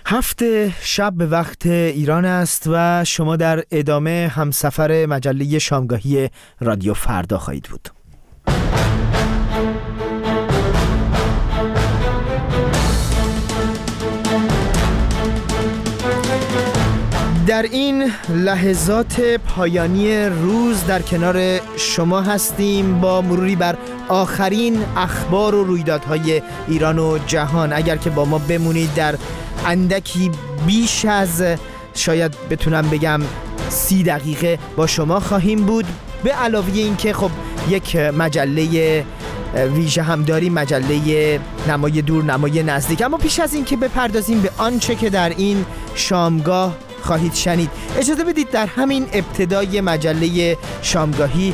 7 شب به وقت ایران است و شما در ادامه همسفر مجله شامگاهی رادیو فردا خواهید بود. در این لحظات پایانی روز در کنار شما هستیم با مروری بر آخرین اخبار و رویدادهای ایران و جهان. اگر که با ما بمونید در اندکی بیش از شاید بتونم بگم 30 دقیقه با شما خواهیم بود. به علاوه این که خب یک مجله ویژه هم داریم، مجله نمای دور نمای نزدیک. اما پیش از این که بپردازیم به آنچه که در این شامگاه خواهید شنید، اجازه بدید در همین ابتدای مجله شامگاهی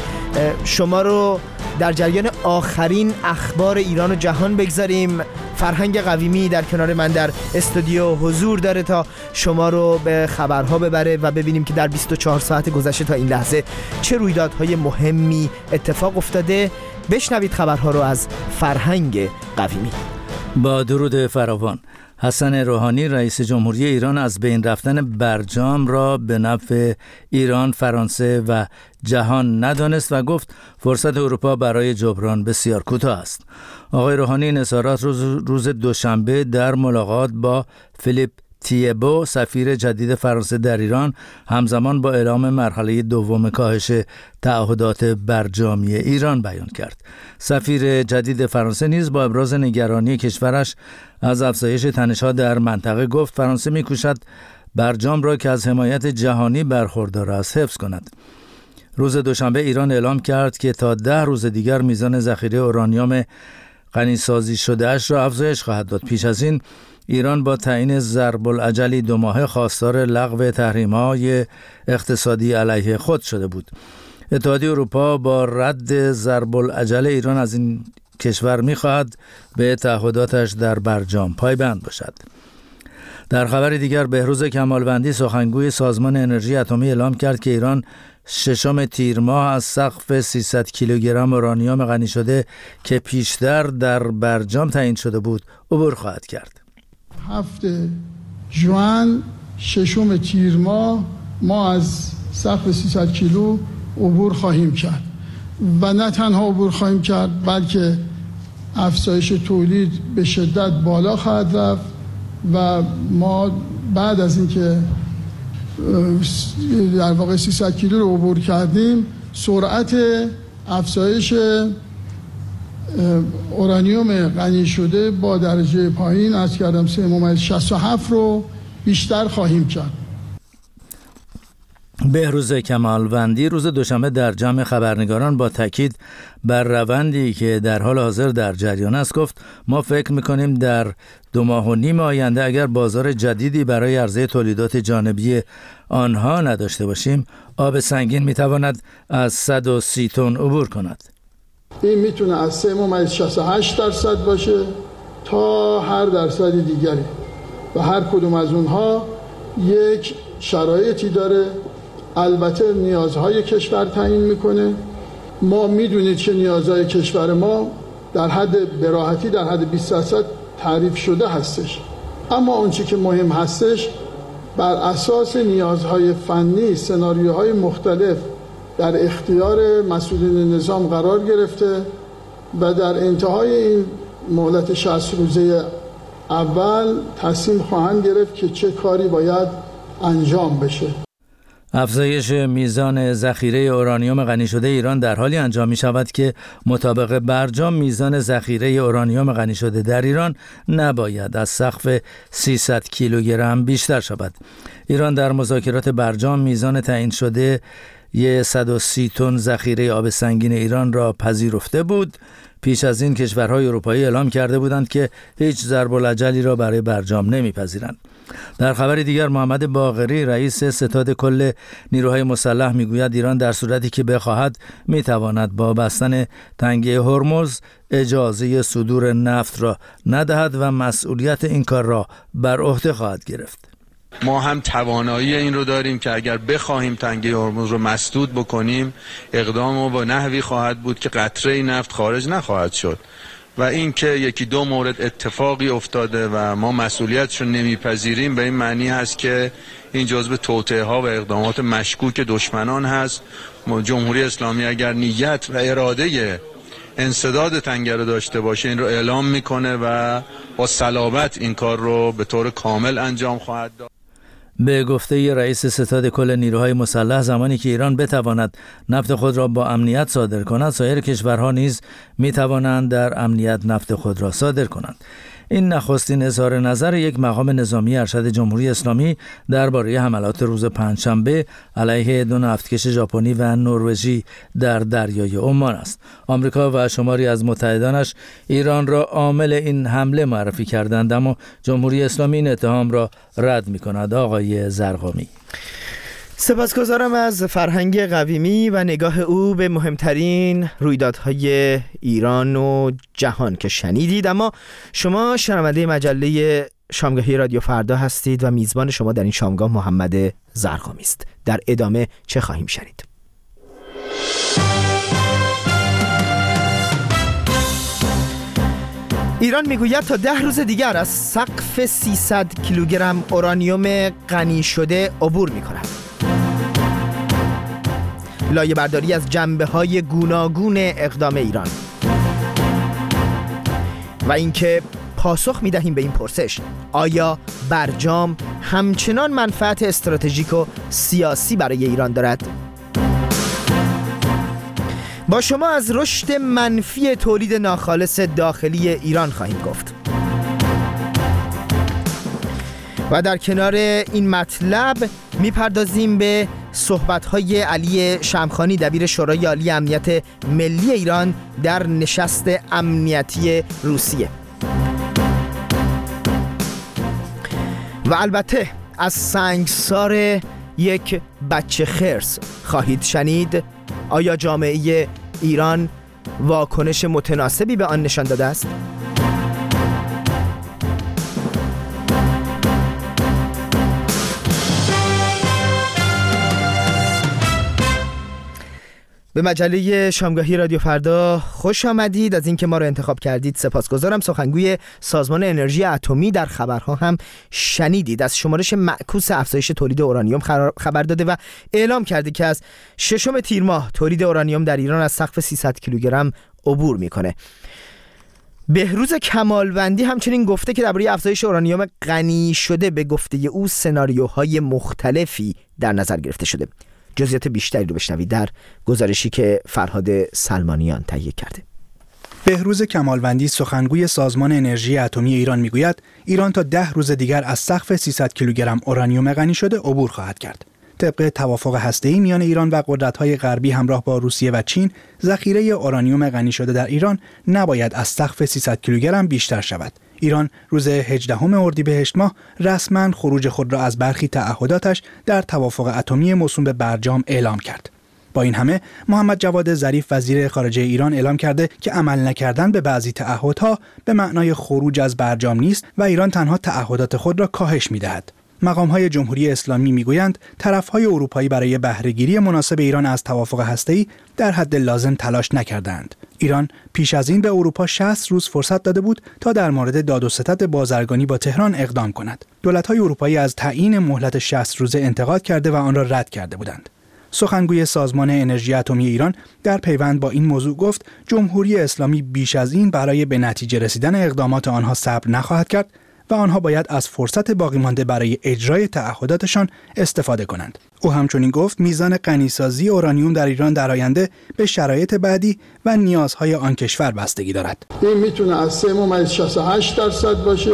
شما رو در جریان آخرین اخبار ایران و جهان بگذاریم. فرهنگ قویمی در کنار من در استودیو حضور داره تا شما رو به خبرها ببره و ببینیم که در 24 ساعت گذشته تا این لحظه چه رویدادهای مهمی اتفاق افتاده. بشنوید خبرها رو از فرهنگ قویمی. با درود فراوان. حسن روحانی رئیس جمهوری ایران از بین رفتن برجام را به نفع ایران، فرانسه و جهان ندانست و گفت فرصت اروپا برای جبران بسیار کوتاه است. آقای روحانی این اظهارات روز دوشنبه در ملاقات با فیلیپ تیبو سفیر جدید فرانسه در ایران همزمان با اعلام مرحله دوم کاهش تعهدات برجامی ایران بیان کرد. سفیر جدید فرانسه نیز با ابراز نگرانی کشورش از افزایش تنش‌ها در منطقه گفت فرانسه می‌کوشد برجام را که از حمایت جهانی برخوردار است حفظ کند. روز دوشنبه ایران اعلام کرد که تا 10 روز دیگر میزان ذخیره اورانیوم غنیسازی شده اش را افزایش خواهد داد. پیش از این ایران با تعیین ضرب الاجلی 2 ماهه خواستار لغو تحریم‌های اقتصادی علیه خود شده بود. اتحادیه اروپا با رد ضرب الاجل ایران از این کشور می‌خواهد به تعهداتش در برجام پایبند باشد. در خبر دیگر بهروز کمالوندی سخنگوی سازمان انرژی اتمی اعلام کرد که ایران 6 تیر ماه از سقف 300 کیلوگرم اورانیوم غنی شده که پیشتر در برجام تعیین شده بود عبور خواهد کرد. 7 ژوئن 6 تیر ما از سقف 300 کیلو عبور خواهیم کرد و نه تنها عبور خواهیم کرد بلکه افزایش تولید به شدت بالا خواهد رفت و ما بعد از اینکه در واقع 300 کیلو رو عبور کردیم سرعت افزایش اورانیوم غنی شده با درجه پایین از کردم 3.67 رو بیشتر خواهیم کرد. بهروز کمالوندی روز دوشنبه در جمع خبرنگاران با تاکید بر روندی که در حال حاضر در جریان است گفت ما فکر می‌کنیم در 2 ماه و نیم آینده اگر بازار جدیدی برای عرضه تولیدات جانبی آنها نداشته باشیم آب سنگین می‌تواند از 130 تن عبور کند. این میتونه از 3.68% باشه تا هر درصد دیگری و هر کدوم از اونها یک شرایطی داره، البته نیازهای کشور تعیین میکنه. ما میدونید که نیازهای کشور ما در حد براحتی در حد 20% تعریف شده هستش، اما اون چی که مهم هستش بر اساس نیازهای فنی سناریوهای مختلف در اختیار مسئولین نظام قرار گرفته و در انتهای این مهلت 60 روزه اول تصمیم خواهند گرفت که چه کاری باید انجام بشه. افزایش میزان ذخیره اورانیوم غنی شده ایران در حالی انجام می شود که مطابق برجام میزان ذخیره اورانیوم غنی شده در ایران نباید از سقف 300 کیلوگرم بیشتر شود. ایران در مذاکرات برجام میزان تعیین شده 130 تن ذخیره آب سنگین ایران را پذیرفته بود. پیش از این کشورهای اروپایی اعلام کرده بودند که هیچ ضرب الاجلی را برای برجام نمیپذیرند. در خبر دیگر محمد باقری رئیس ستاد کل نیروهای مسلح میگوید ایران در صورتی که بخواهد میتواند با بستن تنگه هرمز اجازه صدور نفت را ندهد و مسئولیت این کار را بر عهده خواهد گرفت. ما هم توانایی این رو داریم که اگر بخواهیم تنگه هرمز رو مسدود بکنیم اقدام ما با نحوی خواهد بود که قطره نفت خارج نخواهد شد و اینکه یکی دو مورد اتفاقی افتاده و ما مسئولیتش رو نمیپذیریم به این معنی هست که این جزء توطئه ها و اقدامات مشکوک دشمنان هست. جمهوری اسلامی اگر نیت و اراده انسداد تنگه رو داشته باشه این رو اعلام میکنه و با صلابت این کار رو به طور کامل انجام خواهد داد. به گفته رئیس ستاد کل نیروهای مسلح، زمانی که ایران بتواند نفت خود را با امنیت صادر کند، سایر کشورها نیز میتوانند در امنیت نفت خود را صادر کنند. این نخستین اظهار نظر یک مقام نظامی ارشد جمهوری اسلامی درباره حملات روز پنجشنبه علیه دو نفتکش ژاپنی و نروژی در دریای عمان است. آمریکا و شماری از متحدانش ایران را عامل این حمله معرفی کردند، اما جمهوری اسلامی این اتهام را رد می‌کند. آقای زرقامی: سپاسگزارم از فرهنگ قویمی و نگاه او به مهمترین رویدادهای ایران و جهان که شنیدید. اما شما شنونده مجله شامگاهی رادیو فردا هستید و میزبان شما در این شامگاه محمد زرقامی است. در ادامه چه خواهیم شنید؟ ایران میگوید تا 10 روز دیگر از سقف 300 کیلوگرم اورانیوم غنی شده عبور می‌کند. لایه برداری از جنبه‌های گوناگون اقدام ایران و اینکه پاسخ می‌دهیم به این پرسش: آیا برجام همچنان منفعت استراتژیک و سیاسی برای ایران دارد؟ با شما از رشد منفی تولید ناخالص داخلی ایران خواهیم گفت و در کنار این مطلب میپردازیم به صحبت‌های علی شمخانی دبیر شورای عالی امنیت ملی ایران در نشست امنیتی روسیه و البته از سنگسار یک بچه خرس خواهید شنید. آیا جامعه ایران واکنش متناسبی به آن نشان داده است؟ به مجله شامگاهی رادیو فردا خوش آمدید. از اینکه ما رو انتخاب کردید سپاسگزارم. سخنگوی سازمان انرژی اتمی در خبرها هم شنیدید از شمارش معکوس افزایش تولید اورانیوم خبر داده و اعلام کرده که از 6 تیر ماه تولید اورانیوم در ایران از سقف 300 کیلوگرم عبور میکنه. بهروز کمالوندی همچنین گفته که درباره افزایش اورانیوم غنی شده به گفته او سناریوهای مختلفی در نظر گرفته شده. جزئیات بیشتری رو بشنوید در گزارشی که فرهاد سلمانیان تهیه کرده. بهروز کمالوندی سخنگوی سازمان انرژی اتمی ایران میگوید ایران تا 10 روز دیگر از سقف 300 کیلوگرم اورانیوم غنی شده عبور خواهد کرد. طبق توافق هسته‌ای میان ایران و قدرت‌های غربی همراه با روسیه و چین، ذخیره اورانیوم غنی شده در ایران نباید از سقف 300 کیلوگرم بیشتر شود. ایران روز 18 اردیبهشت ماه رسما خروج خود را از برخی تعهداتش در توافق اتمی موسوم به برجام اعلام کرد. با این همه محمد جواد ظریف وزیر خارجه ایران اعلام کرده که عمل نکردن به بعضی تعهدها به معنای خروج از برجام نیست و ایران تنها تعهدات خود را کاهش می‌دهد. مقام‌های جمهوری اسلامی می‌گویند طرف‌های اروپایی برای بهره‌گیری مناسب ایران از توافق هسته‌ای در حد لازم تلاش نکردند. ایران پیش از این به اروپا 60 روز فرصت داده بود تا در مورد داد و ستد بازرگانی با تهران اقدام کند. دولت‌های اروپایی از تعیین مهلت 60 روزه انتقاد کرده و آن را رد کرده بودند. سخنگوی سازمان انرژی اتمی ایران در پیوند با این موضوع گفت جمهوری اسلامی بیش از این برای به نتیجه رسیدن اقدامات آنها صبر نخواهد کرد و آنها باید از فرصت باقی مانده برای اجرای تعهداتشان استفاده کنند. او همچنین گفت میزان غنیسازی اورانیوم در ایران در آینده به شرایط بعدی و نیازهای آن کشور بستگی دارد. این میتونه از 3.68% باشه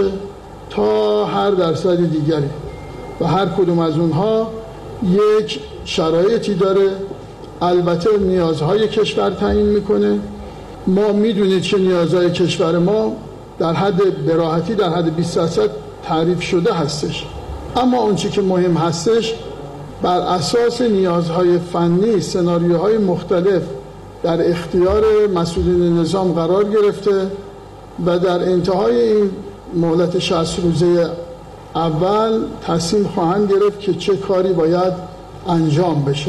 تا هر درصد دیگری و هر کدوم از اونها یک شرایطی داره. البته نیازهای کشور تعیین میکنه. ما میدونید که نیازهای کشور ما در حد براحتی در حد 20% تعریف شده هستش، اما اون چیزی که مهم هستش بر اساس نیازهای فنی سناریوهای مختلف در اختیار مسئولین نظام قرار گرفته و در انتهای این مهلت 60 روزه اول تصمیم خواهند گرفت که چه کاری باید انجام بشه.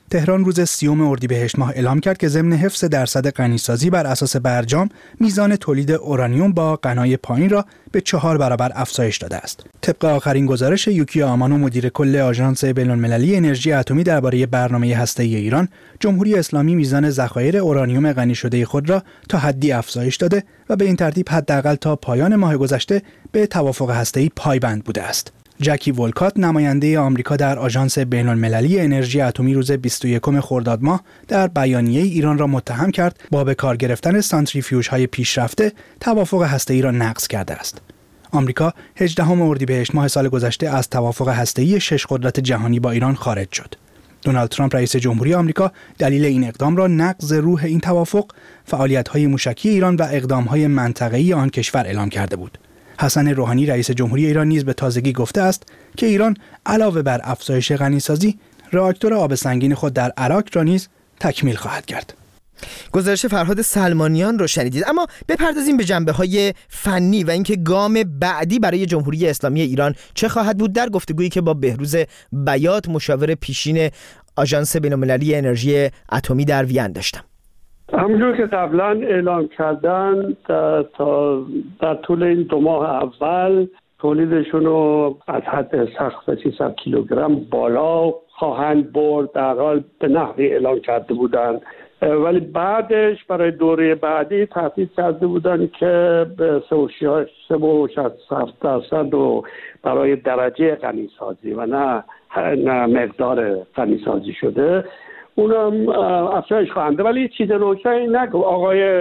تهران روز 30 اردیبهشت ماه اعلام کرد که ضمن حفظ درصد غنیسازی بر اساس برجام، میزان تولید اورانیوم با غنای پایین را به 4 برابر افزایش داده است. طبق آخرین گزارش یوکی آمانو، مدیر کل آژانس بین‌المللی انرژی اتمی درباره برنامه هسته‌ای ایران، جمهوری اسلامی میزان ذخایر اورانیوم غنی شده خود را تا حدی افزایش داده و به این ترتیب حداقل تا پایان ماه گذشته به توافق هسته‌ای پایبند بوده است. جکی ولکات، نماینده آمریکا در آژانس بین‌المللی انرژی اتمی، روز 21 خرداد ماه در بیانیه ایران را متهم کرد با به کار گرفتن سانتریفیوژهای پیشرفته توافق هسته‌ای را نقض کرده است. آمریکا 18 اردیبهشت ماه سال گذشته از توافق هسته‌ای 6 قدرت جهانی با ایران خارج شد. دونالد ترامپ رئیس جمهوری آمریکا دلیل این اقدام را نقض روح این توافق، فعالیت‌های موشکی ایران و اقدام‌های منطقه‌ای آن کشور اعلام کرده بود. حسن روحانی رئیس جمهوری ایران نیز به تازگی گفته است که ایران علاوه بر افزایش غنیسازی، راکتور آب سنگین خود در عراق را نیز تکمیل خواهد کرد. گزارش فرهاد سلمانیان رو شنیدید. اما بپردازیم به جنبه‌های فنی و اینکه گام بعدی برای جمهوری اسلامی ایران چه خواهد بود در گفتگویی که با بهروز بیات، مشاور پیشین آژانس بین‌المللی انرژی اتمی در وین داشتم. همونجور که قبلا اعلام کردن تا در طول این 2 ماه اول تولیدشون رو از حد سقف 300 کیلوگرم بالا خواهند برد، در حال به نحوی اعلام کرده بودند، ولی بعدش برای دوره بعدی تهدید کرده بودند که به 3.67% و برای درجه غنیسازی و نه مقدار غنیسازی شده اونم افزایش خواهنده. ولی چیز روشنی نگو آقای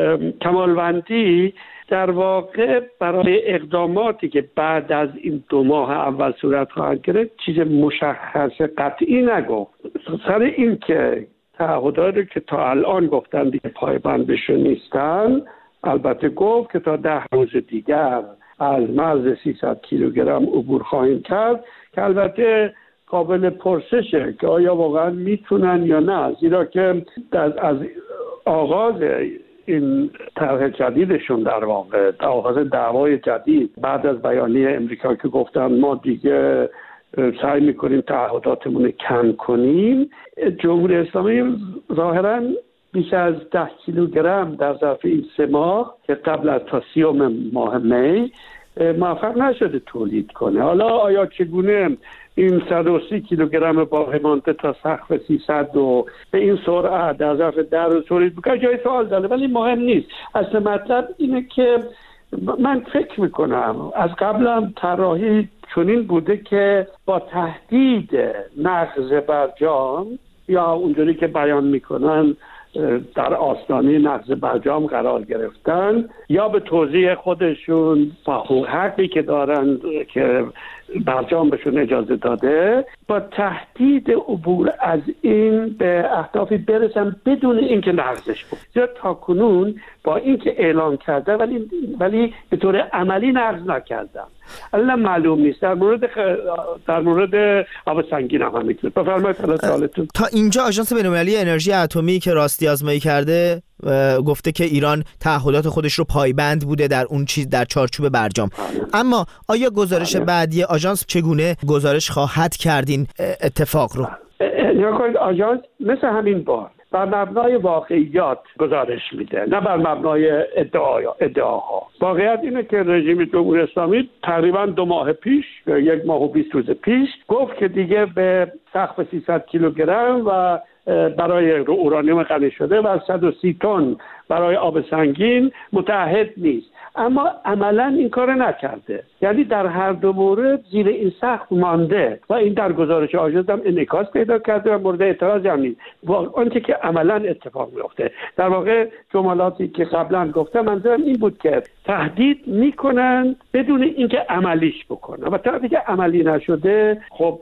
کمالوندی در واقع برای اقداماتی که بعد از این 2 ماه اول صورت خواهد گرفت چیز مشخص قطعی نگفت. سر این که تعهداتی که تا الان گفتن دیگه پایبندش نیستن، البته گفت که تا 10 روز دیگر از مرز 300 کیلوگرم عبور خواهیم کرد، که البته قابل پرسشه که آیا واقعا میتونن یا نه، زیرا که از آغاز این طرح جدیدشون در واقع آغاز دعوای جدید بعد از بیانیه امریکا که گفتن ما دیگه سعی میکنیم تعهداتمون رو کم کنیم، جمهوری اسلامی ظاهراً بیش از 10 کیلوگرم در ظرف این 3 ماه که قبل از تا 30 ماه می موفق نشده تولید کنه. حالا آیا چگونه این 130 کیلوگرم باقی مانده تا سقف 300 و به این سرعت در ظرف 10 روز تولید بکنه جای سوال داره، ولی مهم نیست. اصل مطلب اینه که من فکر میکنم از قبلم طراحی چنین بوده که با تهدید نقض برجام یا اونجوری که بیان میکنن در آستانه نقض برجام قرار گرفتن یا به توضیح خودشون با حقی که دارن که برجام بهشون اجازه داده با تهدید عبور از این به اهدافی برسن بدون اینکه نقضش بود. زیرا تاکنون با اینکه اعلام کرده ولی به طور عملی نقض نکردن. الان معلوم نیست در مورد آب سنگین هم میتونه. بفرمایید سوالتون. تا اینجا آژانس بین‌المللی انرژی اتمی که راستی آزمایی کرده گفته که ایران تعهدات خودش رو پایبند بوده در اون چیز در چارچوب برجام. اما آیا گزارش بعدی آژانس چگونه گزارش خواهد کردین اتفاق رو؟ آژانس مثل همین بار بر مبنای واقعیات گزارش میده، نه بر مبنای ادعاها. واقعیت اینه که رژیم جمهوری اسلامی تقریبا 2 ماه پیش، 1 ماه و 20 روز پیش گفت که دیگه به سقف 300 کیلوگرم و برای اورانیوم غنی شده و 130 تن برای آب سنگین متعهد نیست، اما عملا این کار نکرده. یعنی در هر دو مورد زیر این سقف مانده و این در گزارش آژانس هم انعکاس پیدا کرده و مورد اعتراض هم نیست. آنچه که عملا اتفاق میفته در واقع جملاتی که قبلا گفتم منظورم این بود که تهدید میکنن بدون اینکه عملیش بکنن و تا دیگه عملی نشده خب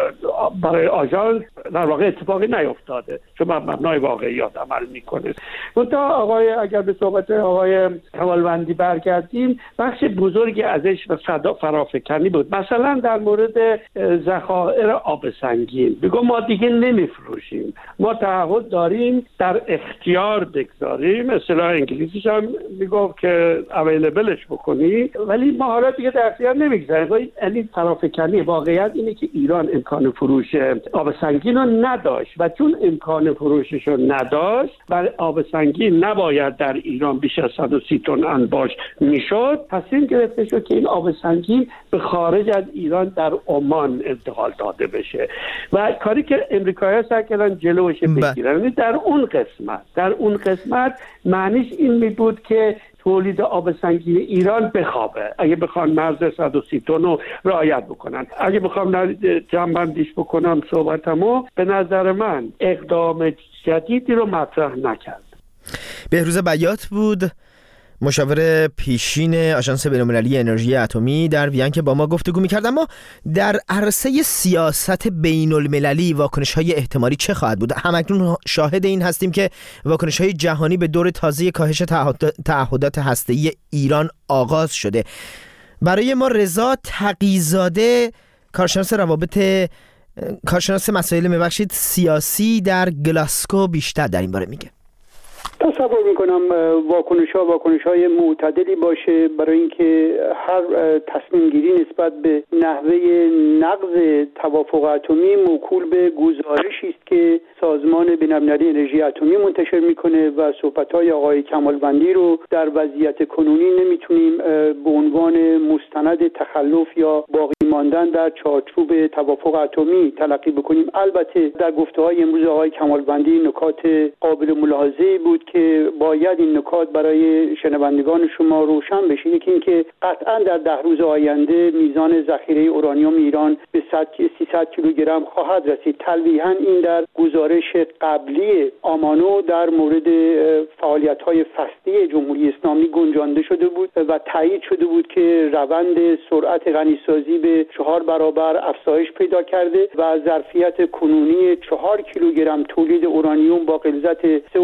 برای آژانس در واقع اتفاقی نیفتاده چون مبنای واقعیات عمل میکنه. اگر به صحبت آقای کمالوندی برگردیم، بخش بزرگی ازش فرافکنی بود. مثلا در مورد ذخایر آب سنگین بگو ما دیگه نمیفروشیم، ما تعهد داریم در اختیار بگذاریم، اصطلاح انگلیسیش هم میگفت که اویلیبلش بکنی، ولی ما حالا دیگه در اختیار نمیگذاریم. یعنی فرافکنی. واقعیت اینه که ایران امکان فروش آب سنگین رو نداشت و چون امکان فروشش رو نداشت و آب سنگین نباید در ایران بیش از 130 تن انباش میشد، تصمیم گرفته شد که این آب سنگین به خارج از ایران در عمان انتقال داده بشه و کاری که امریکایی‌ها سعی کردن جلوش بگیرن. در اون قسمت معنیش این می بود که تولید آب سنگین ایران بخوابه اگه بخوان مرز 130 تن رو رعایت بکنن. اگه بخوام جمع‌بندیش بکنم صحبتمو، به نظر من اقدام جدیدی رو مطرح نکرد. بهروز بیات بود، مشاور پیشین آژانس بین‌المللی انرژی اتمی در وین که با ما گفتگو می‌کرد. اما در عرصه سیاست بین‌المللی واکنش‌های احتمالی چه خواهد بود؟ همکنون شاهد این هستیم که واکنش‌های جهانی به دور تازه کاهش تعهدات هسته‌ای ایران آغاز شده. برای ما رضا تقی‌زاده، کارشناس مسائل سیاسی در گلاسکو بیشتر در این باره میگه. تصور میکنم واکنش‌های معتدلی باشه، برای اینکه هر تصمیم گیری نسبت به نحوه نقض توافق اتمی موکول به گزارشی است که سازمان بین‌المللی انرژی اتمی منتشر میکنه و صحبت‌های آقای کمالوندی رو در وضعیت کنونی نمیتونیم به عنوان مستند تخلف یا باقی ماندن در چارچوب توافق اتمی تلقی بکنیم. البته در گفته‌های امروز آقای کمالوندی نکات قابل ملاحظه‌ای بود که باید این نکات برای شنوندگان شما روشن بشه. یکی این که قطعا در 10 روز آینده میزان ذخیره اورانیوم ایران به 300 کیلوگرم خواهد رسید. تلویحاً این در گزارش قبلی آمانو در مورد فعالیت‌های فصلی جمهوری اسلامی گنجانده شده بود و تایید شده بود که روند سرعت غنیسازی به 4 برابر افزایش پیدا کرده و ظرفیت کنونی 4 کیلوگرم تولید اورانیوم با غلظت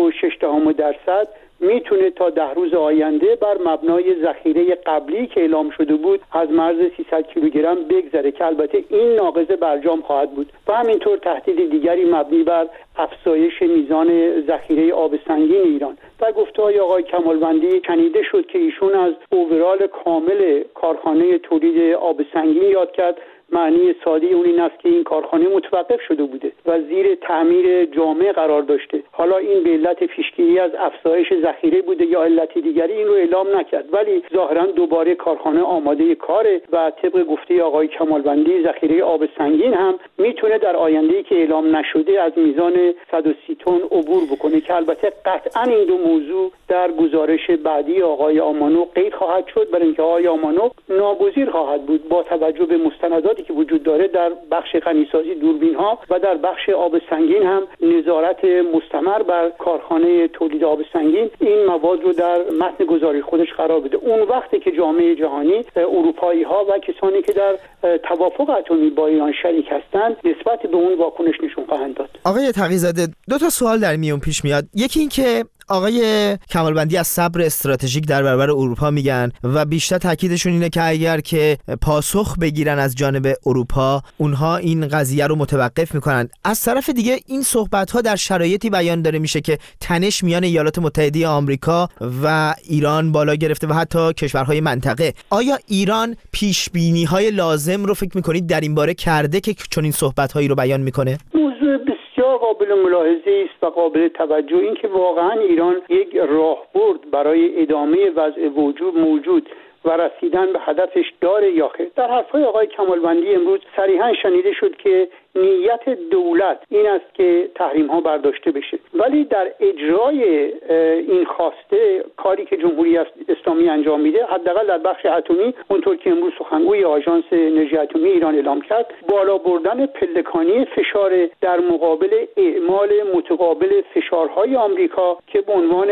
3.6% میتونه تا 10 روز آینده بر مبنای ذخیره قبلی که اعلام شده بود از مرز 300 کیلوگرم بگذره که البته این ناقض برجام خواهد بود و همینطور تهدید دیگری مبنی بر افزایش میزان ذخیره آب سنگین ایران. در گفته‌های آقای کمالوندی شنیده شد که ایشون از اوورال کامل کارخانه تولید آب سنگین یاد کرد. معنی ساده اون این است که این کارخانه متوقف شده بوده و زیر تعمیر جامع قرار داشته. حالا این به علت پیشگیری از افزایش ذخیره بوده یا علت دیگری این رو اعلام نکرد، ولی ظاهرا دوباره کارخانه آماده کاره و طبق گفته آقای کمالوندی ذخیره آب سنگین هم میتونه در آینده‌ای که اعلام نشده از میزان 130 تن عبور بکنه که البته قطعا این دو موضوع در گزارش بعدی آقای آمانو قید خواهد شد، برای اینکه آقای آمانو ناگزیر خواهد بود با توجه به مستندات که وجود داره در بخش غنیسازی دوربین ها و در بخش آب سنگین هم نظارت مستمر بر کارخانه تولید آب سنگین این مواد رو در متن گزارش خودش قرار بده. اون وقتی که جامعه جهانی، اروپایی ها و کسانی که در توافق اتمی با ایران شریک هستند نسبت به اون واکنش نشون خواهند داد. آقای تقی‌زاده، 2 تا سوال در میون پیش میاد. یکی این که آقای کمالوندی از صبر استراتژیک در برابر اروپا میگن و بیشتر تاکیدشون اینه که اگر که پاسخ بگیرن از جانب اروپا اونها این قضیه رو متوقف میکنن. از طرف دیگه این صحبت ها در شرایطی بیان داره میشه که تنش میان ایالات متحده آمریکا و ایران بالا گرفته و حتی کشورهای منطقه. آیا ایران پیش بینی های لازم رو فکر میکنید در این باره کرده که چون این صحبت هایی رو بیان میکنه؟ موضوع بسیار قابل ملاحظه است و قابل توجه این که واقعا ایران یک راهبرد برای ادامه وضع موجود و رسیدن به هدفش داره یا خیر. در حرفهای آقای کمالوندی امروز صریحا شنیده شد که نیت دولت این است که تحریم ها برداشته بشه، ولی در اجرای این خواسته کاری که جمهوری اسلامی انجام میده، حداقل در بخش اتمی اونطور که امروز سخنگوی آژانس انرژی اتمی ایران اعلام کرد، بالا بردن پلکانی فشار در مقابل اعمال متقابل فشارهای آمریکا که به عنوان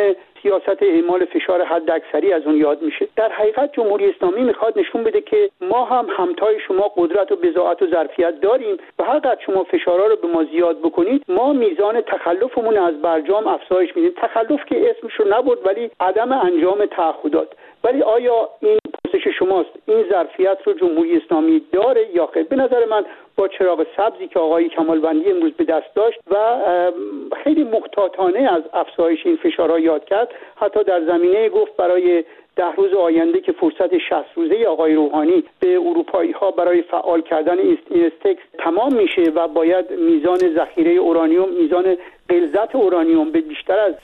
سیاست اعمال فشار حداکثری از اون یاد میشه. در حقیقت جمهوری اسلامی میخواد نشون بده که ما هم همتای شما قدرت و بضاعت و ظرفیت داریم و هر قدر شما فشارها رو به ما زیاد بکنید ما میزان تخلفمون از برجام افزایش میدیم. تخلف که اسمش رو نبرد ولی عدم انجام تعهدات. ولی آیا این پرسش شماست این ظرفیت رو جمهوری اسلامی داره یا خیر؟ به نظر من با چراغ سبزی که آقای کمالوندی امروز به دست داشت و خیلی محتاطانه از افزایش این فشارها یاد کرد، حتی در زمینه گفت برای 10 روز آینده که فرصت 60 روزه آقای روحانی به اروپایی ها برای فعال کردن اینستکس تمام میشه و باید میزان ذخیره اورانیوم، میزان غلظت اورانیوم به بیشتر از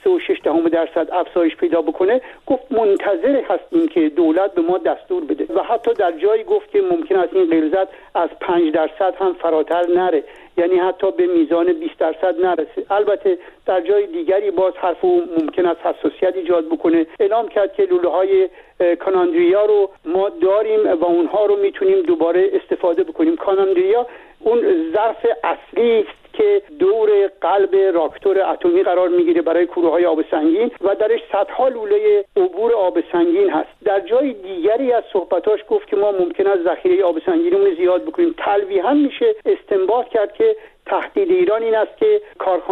3.6% افزایش پیدا بکنه، گفت منتظر هستیم که دولت به ما دستور بده و حتی در جایی گفت که ممکن است این غلظت از 5% هم فراتر نره، یعنی حتی به میزان 20% نرسه. البته در جای دیگری باز حرف ممکن است حساسیت ایجاد بکنه. اعلام کرد که لوله‌های کاناندریا رو ما داریم و اونها رو میتونیم دوباره استفاده بکنیم. کاناندریا اون ظرف اصلی است که دور قلب راکتور اتمی قرار میگیره برای کوروهای آب سنگین و درش صدها لوله عبور آب سنگین هست. در جای دیگری از صحبتاش گفت که ما ممکن است ذخیره آب سنگینمون زیاد بکنیم. تلویحاً میشه استنباط کرد که تهدید ایران این است که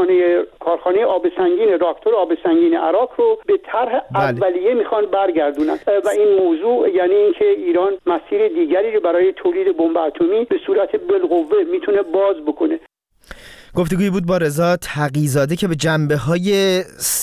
کارخانه آب سنگین راکتور آب سنگین عراق رو به طرح اولیه میخوان برگردونن و این موضوع یعنی اینکه ایران مسیر دیگری رو برای تولید بمب اتمی به صورت بالقوه میتونه باز بکنه. گفتگویی بود با رضا تقی‌زاده که به جنبه‌های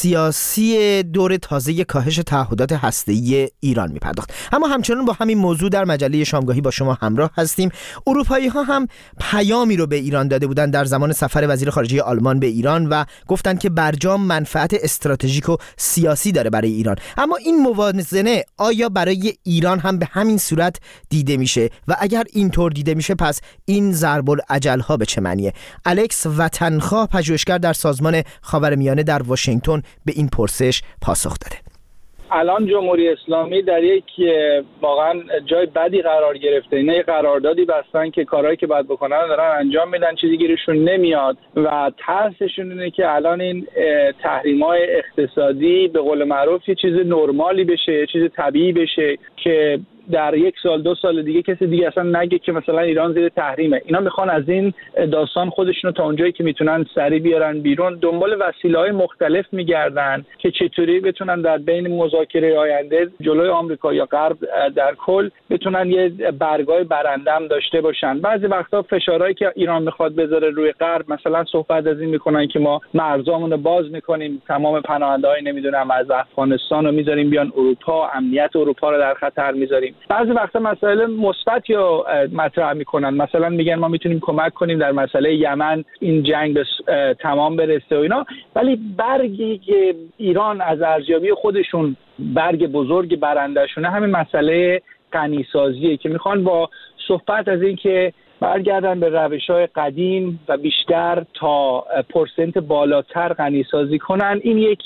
سیاسی دور تازه کاهش تعهدات هسته‌ای ایران می‌پرداخت. اما همچنان با همین موضوع در مجله شامگاهی با شما همراه هستیم. اروپایی‌ها هم پیامی رو به ایران داده بودند در زمان سفر وزیر خارجه آلمان به ایران و گفتند که برجام منفعت استراتژیک و سیاسی داره برای ایران. اما این موازنه آیا برای ایران هم به همین صورت دیده میشه و اگر اینطور دیده میشه پس این ضرب الاجل‌ها به چه معنیه؟ الکس وطنخواه پژوهشگر در سازمان خاورمیانه در واشنگتن به این پرسش پاسخ داده. الان جمهوری اسلامی در یک واقعا جای بدی قرار گرفته. اینا یک قراردادی بستن که کارهایی که باید بکنن دارن انجام میدن، چیزی گیرشون نمیاد و ترسشون اینه که الان این تحریم‌های اقتصادی به قول معروف یه چیز نرمالی بشه، یه چیز طبیعی بشه که در 1 سال 2 سال دیگه کسی دیگه اصلا نگه که مثلا ایران زیر تحریمه. اینا میخوان از این داستان خودشونو تا اونجایی که میتونن سریع بیارن بیرون. دنبال وسیله‌های مختلف میگردن که چطوری بتونن در بین مذاکره آینده جلوی آمریکا یا غرب در کل بتونن یه برگای برندم داشته باشن. بعضی وقتا فشارهایی که ایران میخواد بذاره روی غرب، مثلا صحبت از این میکنن که ما مرزامون رو باز میکنیم، تمام پناهنده‌های نمیدونم از افغانستان رو میذاریم بیان اروپا، امنیت اروپا رو در خطر میذاریم. بعضی وقتا مسائل مثبت یا مطرح میکنن، مثلا میگن ما میتونیم کمک کنیم در مسئله یمن این جنگ به تمام برسه و اینا، ولی برگی که ایران از ارزیابی خودشون برگ بزرگ برنده‌شونه همین مسئله غنی‌سازیه که میخوان با صحبت از این که برگردن به روش‌های قدیم و بیشتر تا پرسنت بالاتر غنی‌سازی کنن. این یک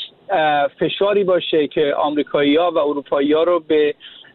فشاری باشه که آمریکایی‌ها و اروپایی‌ها رو به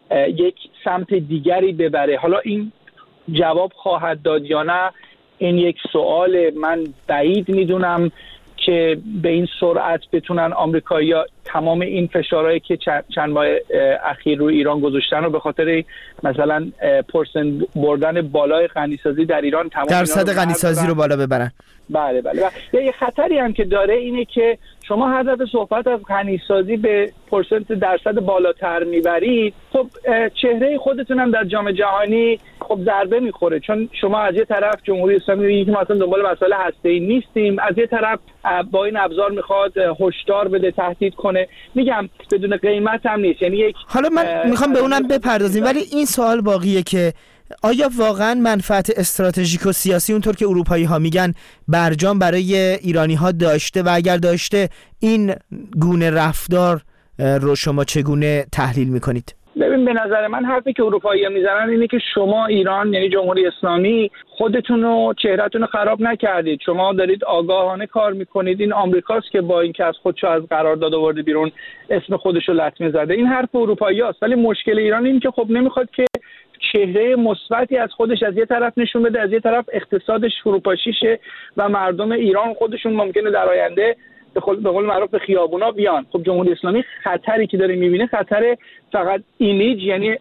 یک سمت دیگری ببره. حالا این جواب خواهد داد یا نه این یک سوال. من بعید میدونم که به این سرعت بتونن آمریکایی‌ها تمام این فشارهایی که چند ماه اخیر روی ایران گذاشتن رو به خاطر مثلا پرسنت بردن بالای غنی‌سازی در ایران تمام درصد غنی‌سازی رو بالا ببرن. بله. یه خطری هم که داره اینه که شما هر دفعه صحبت از غنی‌سازی به پرسنت درصد بالاتر میبرید، خب چهره خودتون هم در جام جهانی خب ضربه میخوره، چون شما از یه طرف جمهوری اسلامی میگه که ما اصلا دنبال مسائل هسته‌ای نیستیم، از یه طرف با این ابزار میخواد هشدار بده، تهدید کنه. میگم بدون قیمت هم نیست، یعنی یک حالا من میخوام به اونم بپردازیم، ولی این سوال باقیه که آیا واقعا منفعت استراتژیک و سیاسی اونطور که اروپایی ها میگن برجام برای ایرانی ها داشته و اگر داشته این گونه رفتار رو شما چگونه تحلیل میکنید؟ ببین، به نظر من حرفی که اروپایی‌ها میزنن اینه که شما ایران یعنی جمهوری اسلامی خودتون و چهرهتون رو خراب نکردید، شما دارید آگاهانه کار میکنید. این آمریکاست که با اینکه از خودشو از قرارداد آورده بیرون اسم خودشو لطمه زده. این حرف اروپایی‌هاست، ولی مشکل ایران این که خب نمیخواد که چهره مثبتی از خودش از یه طرف نشون بده، از یه طرف اقتصادش فروپاشی شه و مردم ایران خودشون ممکنه در آینده به قول معروف به خیابونا بیان. خب جمهوری اسلامی خطری که داره میبینه خطر فقط ایمیج،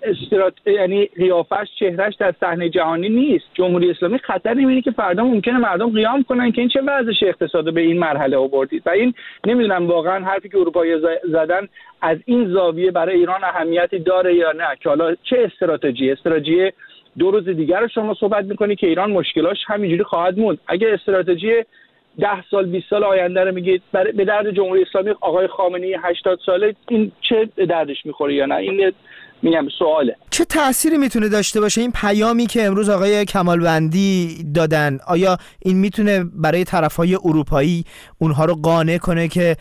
یعنی قیافش، چهرهش در صحنه جهانی نیست. جمهوری اسلامی خطر میبینه که فردا ممکنه مردم قیام کنن که این چه وضعش اقتصاد به این مرحله آوردید. و این نمیدونم واقعا حرفی که اروپایی زدن از این زاویه برای ایران اهمیتی داره یا نه، که حالا چه استراتژی 2 روز دیگر رو شما صحبت میکنی که ایران مشکلاش همینجوری خواهد موند. اگه استراتژی 10 سال 20 سال آینده رو میگید به درد جمهوری اسلامی آقای خامنه‌ای 80 ساله این چه دردش میخوره یا نه؟ این میگم سواله. چه تأثیری میتونه داشته باشه این پیامی که امروز آقای کمالوندی دادن؟ آیا این میتونه برای طرفهای اروپایی اونها رو قانع کنه که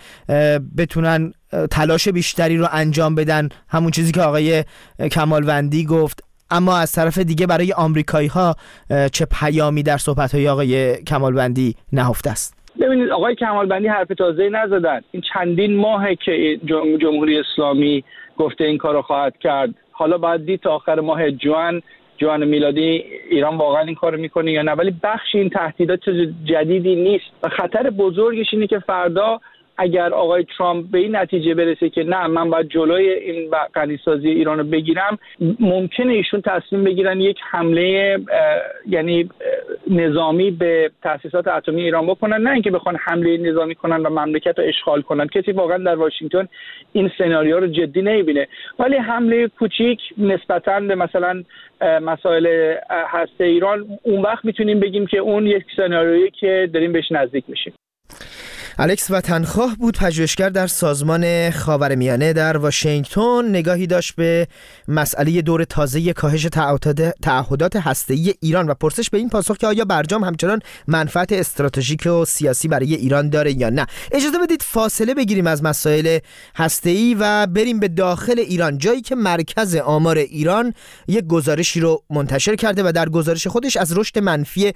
بتونن تلاش بیشتری رو انجام بدن، همون چیزی که آقای کمالوندی گفت؟ اما از طرف دیگه برای آمریکایی‌ها چه پیامی در صحبت‌های آقای کمالوندی نهفته است؟ ببینید آقای کمالوندی حرف تازه‌ای نزدن. این چندین ماهه که جمهوری اسلامی گفته این کارو خواهد کرد. حالا باید دید تا آخر ماه جوان میلادی ایران واقعا این کارو میکنه یا نه، ولی بخش این تهدیدات چیز جدیدی نیست و خطر بزرگش اینه که فردا اگر آقای ترامپ به این نتیجه برسه که نه من باید جلوی این غنیسازی ایران رو بگیرم، ممکنه ایشون تصمیم بگیرن یک حمله یعنی نظامی به تأسیسات اتمی ایران بکنن، نه اینکه بخوان حمله نظامی کنن و مملکت رو اشغال کنن. کسی واقعا در واشنگتن این سناریو رو جدی نمیبینه، ولی حمله کوچیک نسبتاً به مثلا مسائل هسته ایران، اون وقت میتونیم بگیم که اون یک سناریویی که داریم بهش نزدیک میشیم. الکس وطنخواه بود، پژوهشگر در سازمان خاورمیانه در واشنگتن. نگاهی داشت به مسئله دور تازه کاهش تعهدات هسته‌ای ایران و پرسش به این پاسخ که آیا برجام همچنان منفعت استراتژیک و سیاسی برای ایران داره یا نه. اجازه بدید فاصله بگیریم از مسائل هسته‌ای و بریم به داخل ایران، جایی که مرکز آمار ایران یک گزارشی رو منتشر کرده و در گزارش خودش از رشد منفی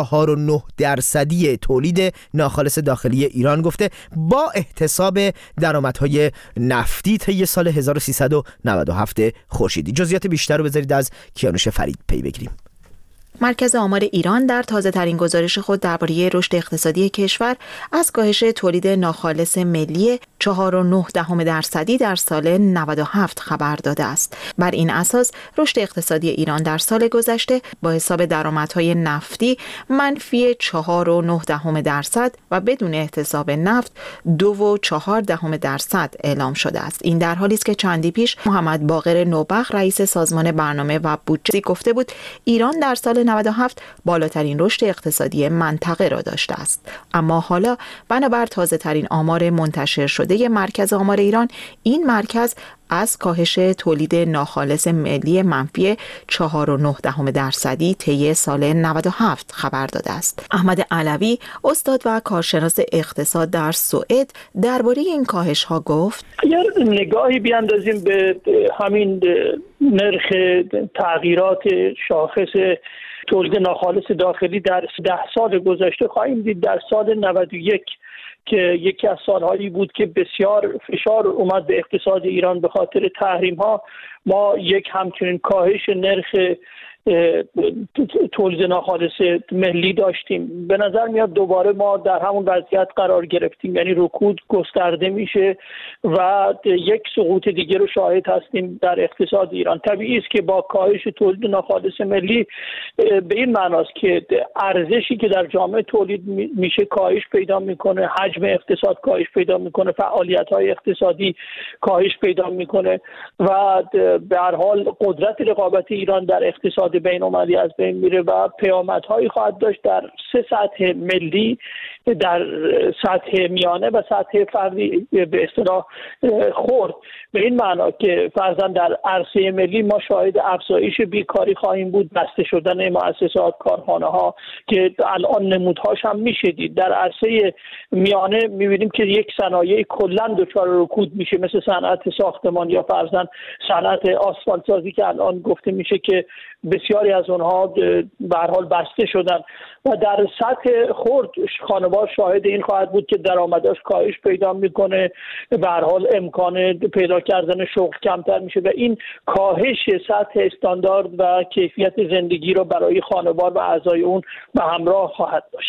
4.9% تولید ناخالص داخلی ایران گفته با احتساب درآمدهای نفتی طی سال 1397 خورشیدی. جزئیات بیشتر رو بذارید از کیانوش فرید پی بگیریم. مرکز آمار ایران در تازه‌ترین گزارش خود درباره رشد اقتصادی کشور از کاهش تولید ناخالص ملی 4.9% در سال 97 خبر داده است. بر این اساس رشد اقتصادی ایران در سال گذشته با حساب درآمدهای نفتی منفی 4.9% و بدون احتساب نفت 2.4% اعلام شده است. این در حالی است که چندی پیش محمد باقر نوبخت رئیس سازمان برنامه و بودجه گفته بود ایران در سال 97 بالاترین رشد اقتصادی منطقه را داشته است. اما حالا بنابر تازه ترین آمار منتشر شده مرکز آمار ایران، این مرکز از کاهش تولید ناخالص ملی منفی 4.9% طی سال 97 خبر داده است. احمد علوی، استاد و کارشناس اقتصاد در سوئد، درباره این کاهش ها گفت: اگر نگاهی بیاندازیم به همین نرخ تغییرات شاخص تولید ناخالص داخلی در 10 سال گذشته، خواهیم دید در سال 91 که یکی از سالهایی بود که بسیار فشار اومد به اقتصاد ایران به خاطر تحریم ها، ما یک همچنین کاهش نرخ تولید ناخالص ملی داشتیم. به نظر میاد دوباره ما در همون وضعیت قرار گرفتیم، یعنی رکود گسترده میشه و یک سقوط دیگه رو شاهد هستیم در اقتصاد ایران. طبیعی است که با کاهش تولید ناخالص ملی به این معناست که ارزشی که در جامعه تولید میشه کاهش پیدا میکنه، حجم اقتصاد کاهش پیدا میکنه، فعالیت‌های اقتصادی کاهش پیدا میکنه و به هر حال قدرت رقابتی ایران در اقتصاد بین‌المللی از بین میره و پیامدهایی خواهد داشت در 3 سطح ملی، در سطح میانه و سطح فردی به اصطلاح خرد. به این معنا که فرضاً در عرصه ملی ما شاهد افزایش بیکاری خواهیم بود، بسته شدن مؤسسات، کارخانه ها که الان نمودهاش هم میشه دید. در عرصه میانه میبینیم که یک صنایع کلاً دچار رکود میشه، مثل صنعت ساختمان یا فرضاً صنعت آسفالت سازی که الان گفته میشه که بسیاری از اونها به هر حال بسته شدن و در سطح خرد خانوار شاهد این خواهد بود که درآمدش کاهش پیدا میکنه، به هر حال امکان پیدا کردن شغل کمتر میشه و این کاهش سطح استاندارد و کیفیت زندگی رو برای خانوار و اعضای اون به همراه خواهد داشت.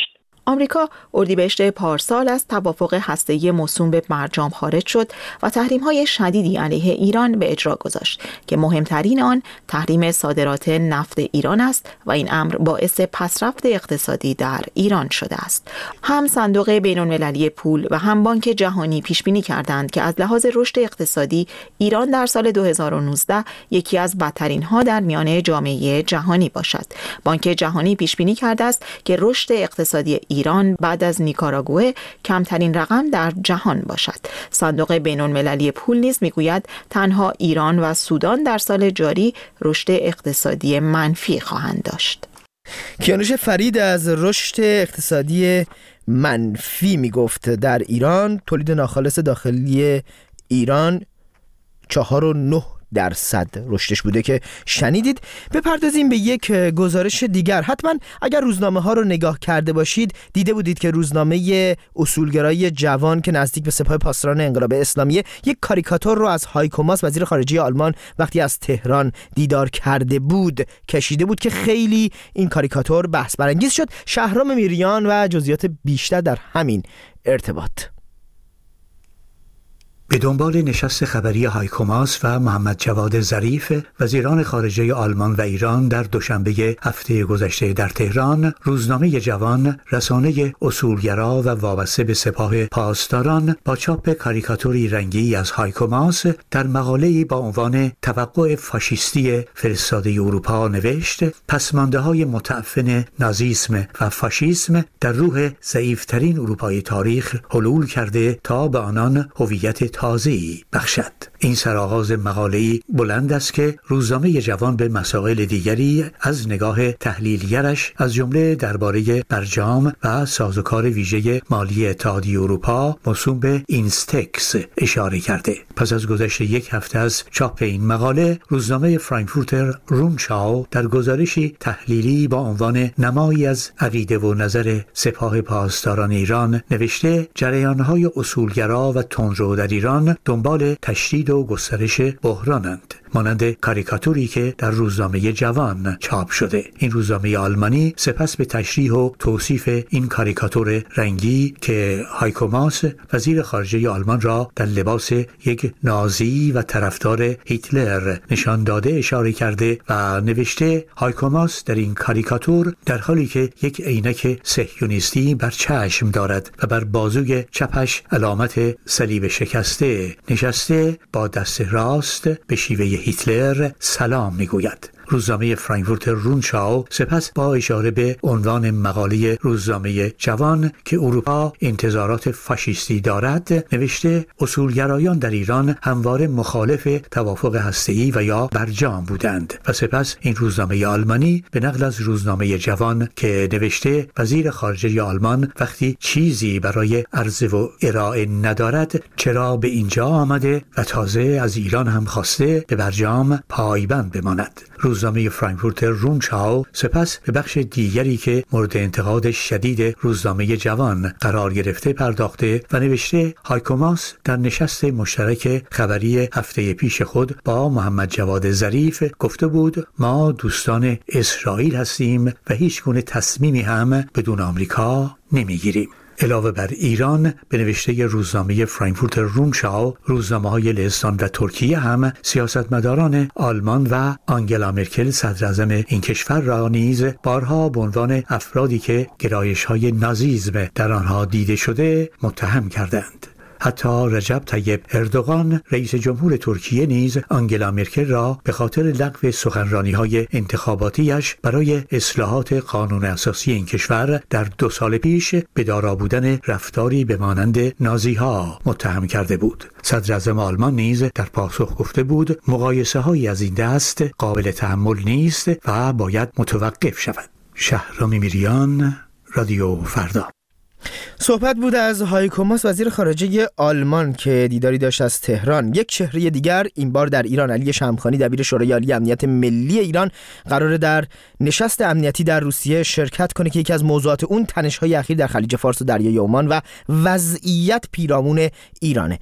آمریکا اردیبهشت پارسال از توافق هسته‌ای موسوم به برجام خارج شد و تحریم‌های شدیدی علیه ایران به اجرا گذاشت که مهمترین آن تحریم صادرات نفت ایران است و این امر باعث پسرفت اقتصادی در ایران شده است. هم صندوق بین‌المللی پول و هم بانک جهانی پیش بینی کردند که از لحاظ رشد اقتصادی ایران در سال 2019 یکی از بدترین ها در میان جامعه جهانی باشد. بانک جهانی پیش بینی کرده است که رشد اقتصادی ایران بعد از نیکاراگوئه کمترین رقم در جهان باشد. صندوق بین‌المللی پول نیز میگوید تنها ایران و سودان در سال جاری رشد اقتصادی منفی خواهند داشت. کیانوش فرید از رشد اقتصادی منفی میگفت در ایران. تولید ناخالص داخلی ایران 4.9% رشدش بوده که شنیدید. بپردازیم به یک گزارش دیگر. حتما اگر روزنامه ها رو نگاه کرده باشید دیده بودید که روزنامه اصولگرای جوان که نزدیک به سپاه پاسداران انقلاب اسلامی یک کاریکاتور رو از هایکو ماس وزیر خارجه آلمان وقتی از تهران دیدار کرده بود کشیده بود که خیلی این کاریکاتور بحث برانگیز شد. شهرام میریان و جزئیات بیشتر در همین ارتباط. به دنبال نشست خبری هایکو ماس و محمد جواد ظریف وزیران خارجه آلمان و ایران در دوشنبه هفته گذشته در تهران، روزنامه جوان، رسانه اصولگرا و وابسته به سپاه پاسداران با چاپ کاریکاتوری رنگی از هایکو ماس در مقاله‌ای با عنوان توقع فاشیستی فرستاده اروپا نوشت: پسمانده‌های متعفن نازیسم و فاشیسم در روح ضعیف‌ترین اروپای تاریخ حلول کرده تا به آنان هویت تازه‌ای بخشد. این سرآغاز مقاله‌ای بلند است که روزنامه جوان به مسائل دیگری از نگاه تحلیلگرش از جمله درباره برجام و سازوکار ویژه مالی اتحادیه اروپا موسوم به اینستکس اشاره کرده. پس از گذشت یک هفته از چاپ این مقاله، روزنامه فرانکفورتر رونشاو در گزارشی تحلیلی با عنوان نمایی از عقیده و نظر سپاه پاسداران ایران نوشته: جریان‌های اصولگرا و تندرو در ایران دنبال تشدید و گسترش بحرانند، مانند کاریکاتوری که در روزنامه جوان چاپ شده. این روزنامه آلمانی سپس به تشریح و توصیف این کاریکاتور رنگی که هایکو ماس وزیر خارجه آلمان را در لباس یک نازی و طرفدار هیتلر نشان داده اشاره کرده و نوشته: هایکو ماس در این کاریکاتور در حالی که یک عینک صهیونیستی بر چشم دارد و بر بازوی چپش علامت صلیب شکسته نشسته با دست راست به شیوه هیتلر سلام میگوید. روزنامه فرانکفورتر رونشاو سپس با اشاره به عنوان مقاله روزنامه جوان که اروپا انتظارات فاشیستی دارد نوشته: اصولگرایان در ایران همواره مخالف توافق هسته‌ای و یا برجام بودند. و سپس این روزنامه آلمانی به نقل از روزنامه جوان که نوشته: وزیر خارجه آلمان وقتی چیزی برای عرضه و ارائه ندارد چرا به اینجا آمده و تازه از ایران هم خواسته به برجام پایبند بماند. روزنامه فرانکفورتر رونشاو سپس به بخش دیگری که مورد انتقاد شدید روزنامه جوان قرار گرفته پرداخته و نوشته: هایکو ماس در نشست مشترک خبری هفته پیش خود با محمد جواد ظریف گفته بود: ما دوستان اسرائیل هستیم و هیچ گونه تصمیمی هم بدون آمریکا نمیگیریم. علاوه بر ایران، به نوشته روزنامه فرانکفورتر رونشاو، روزنامه‌های لهستان و ترکیه هم سیاستمداران آلمان و آنگلا مرکل صدراعظم این کشور را نیز بارها به عنوان افرادی که گرایش‌های نازیسم در آنها دیده شده متهم کردند. حتی رجب طیب اردوغان رئیس جمهور ترکیه نیز آنگلا مرکل را به خاطر لغو سخنرانی‌های انتخاباتیش برای اصلاحات قانون اساسی این کشور در 2 سال پیش به دارا بودن رفتاری به مانند نازی‌ها متهم کرده بود. صدراعظم آلمان نیز در پاسخ گفته بود: مقایسه‌هایی از این دست قابل تحمل نیست و باید متوقف شود. شهرام میریان، رادیو فردا. صحبت بود از هایکو ماس وزیر خارجه آلمان که دیداری داشت از تهران. یک چهره دیگر این بار در ایران، علی شمخانی دبیر شورای عالی امنیت ملی ایران، قراره در نشست امنیتی در روسیه شرکت کنه که یکی از موضوعات اون تنش‌های اخیر در خلیج فارس و دریای عمان و وضعیت پیرامون ایرانه.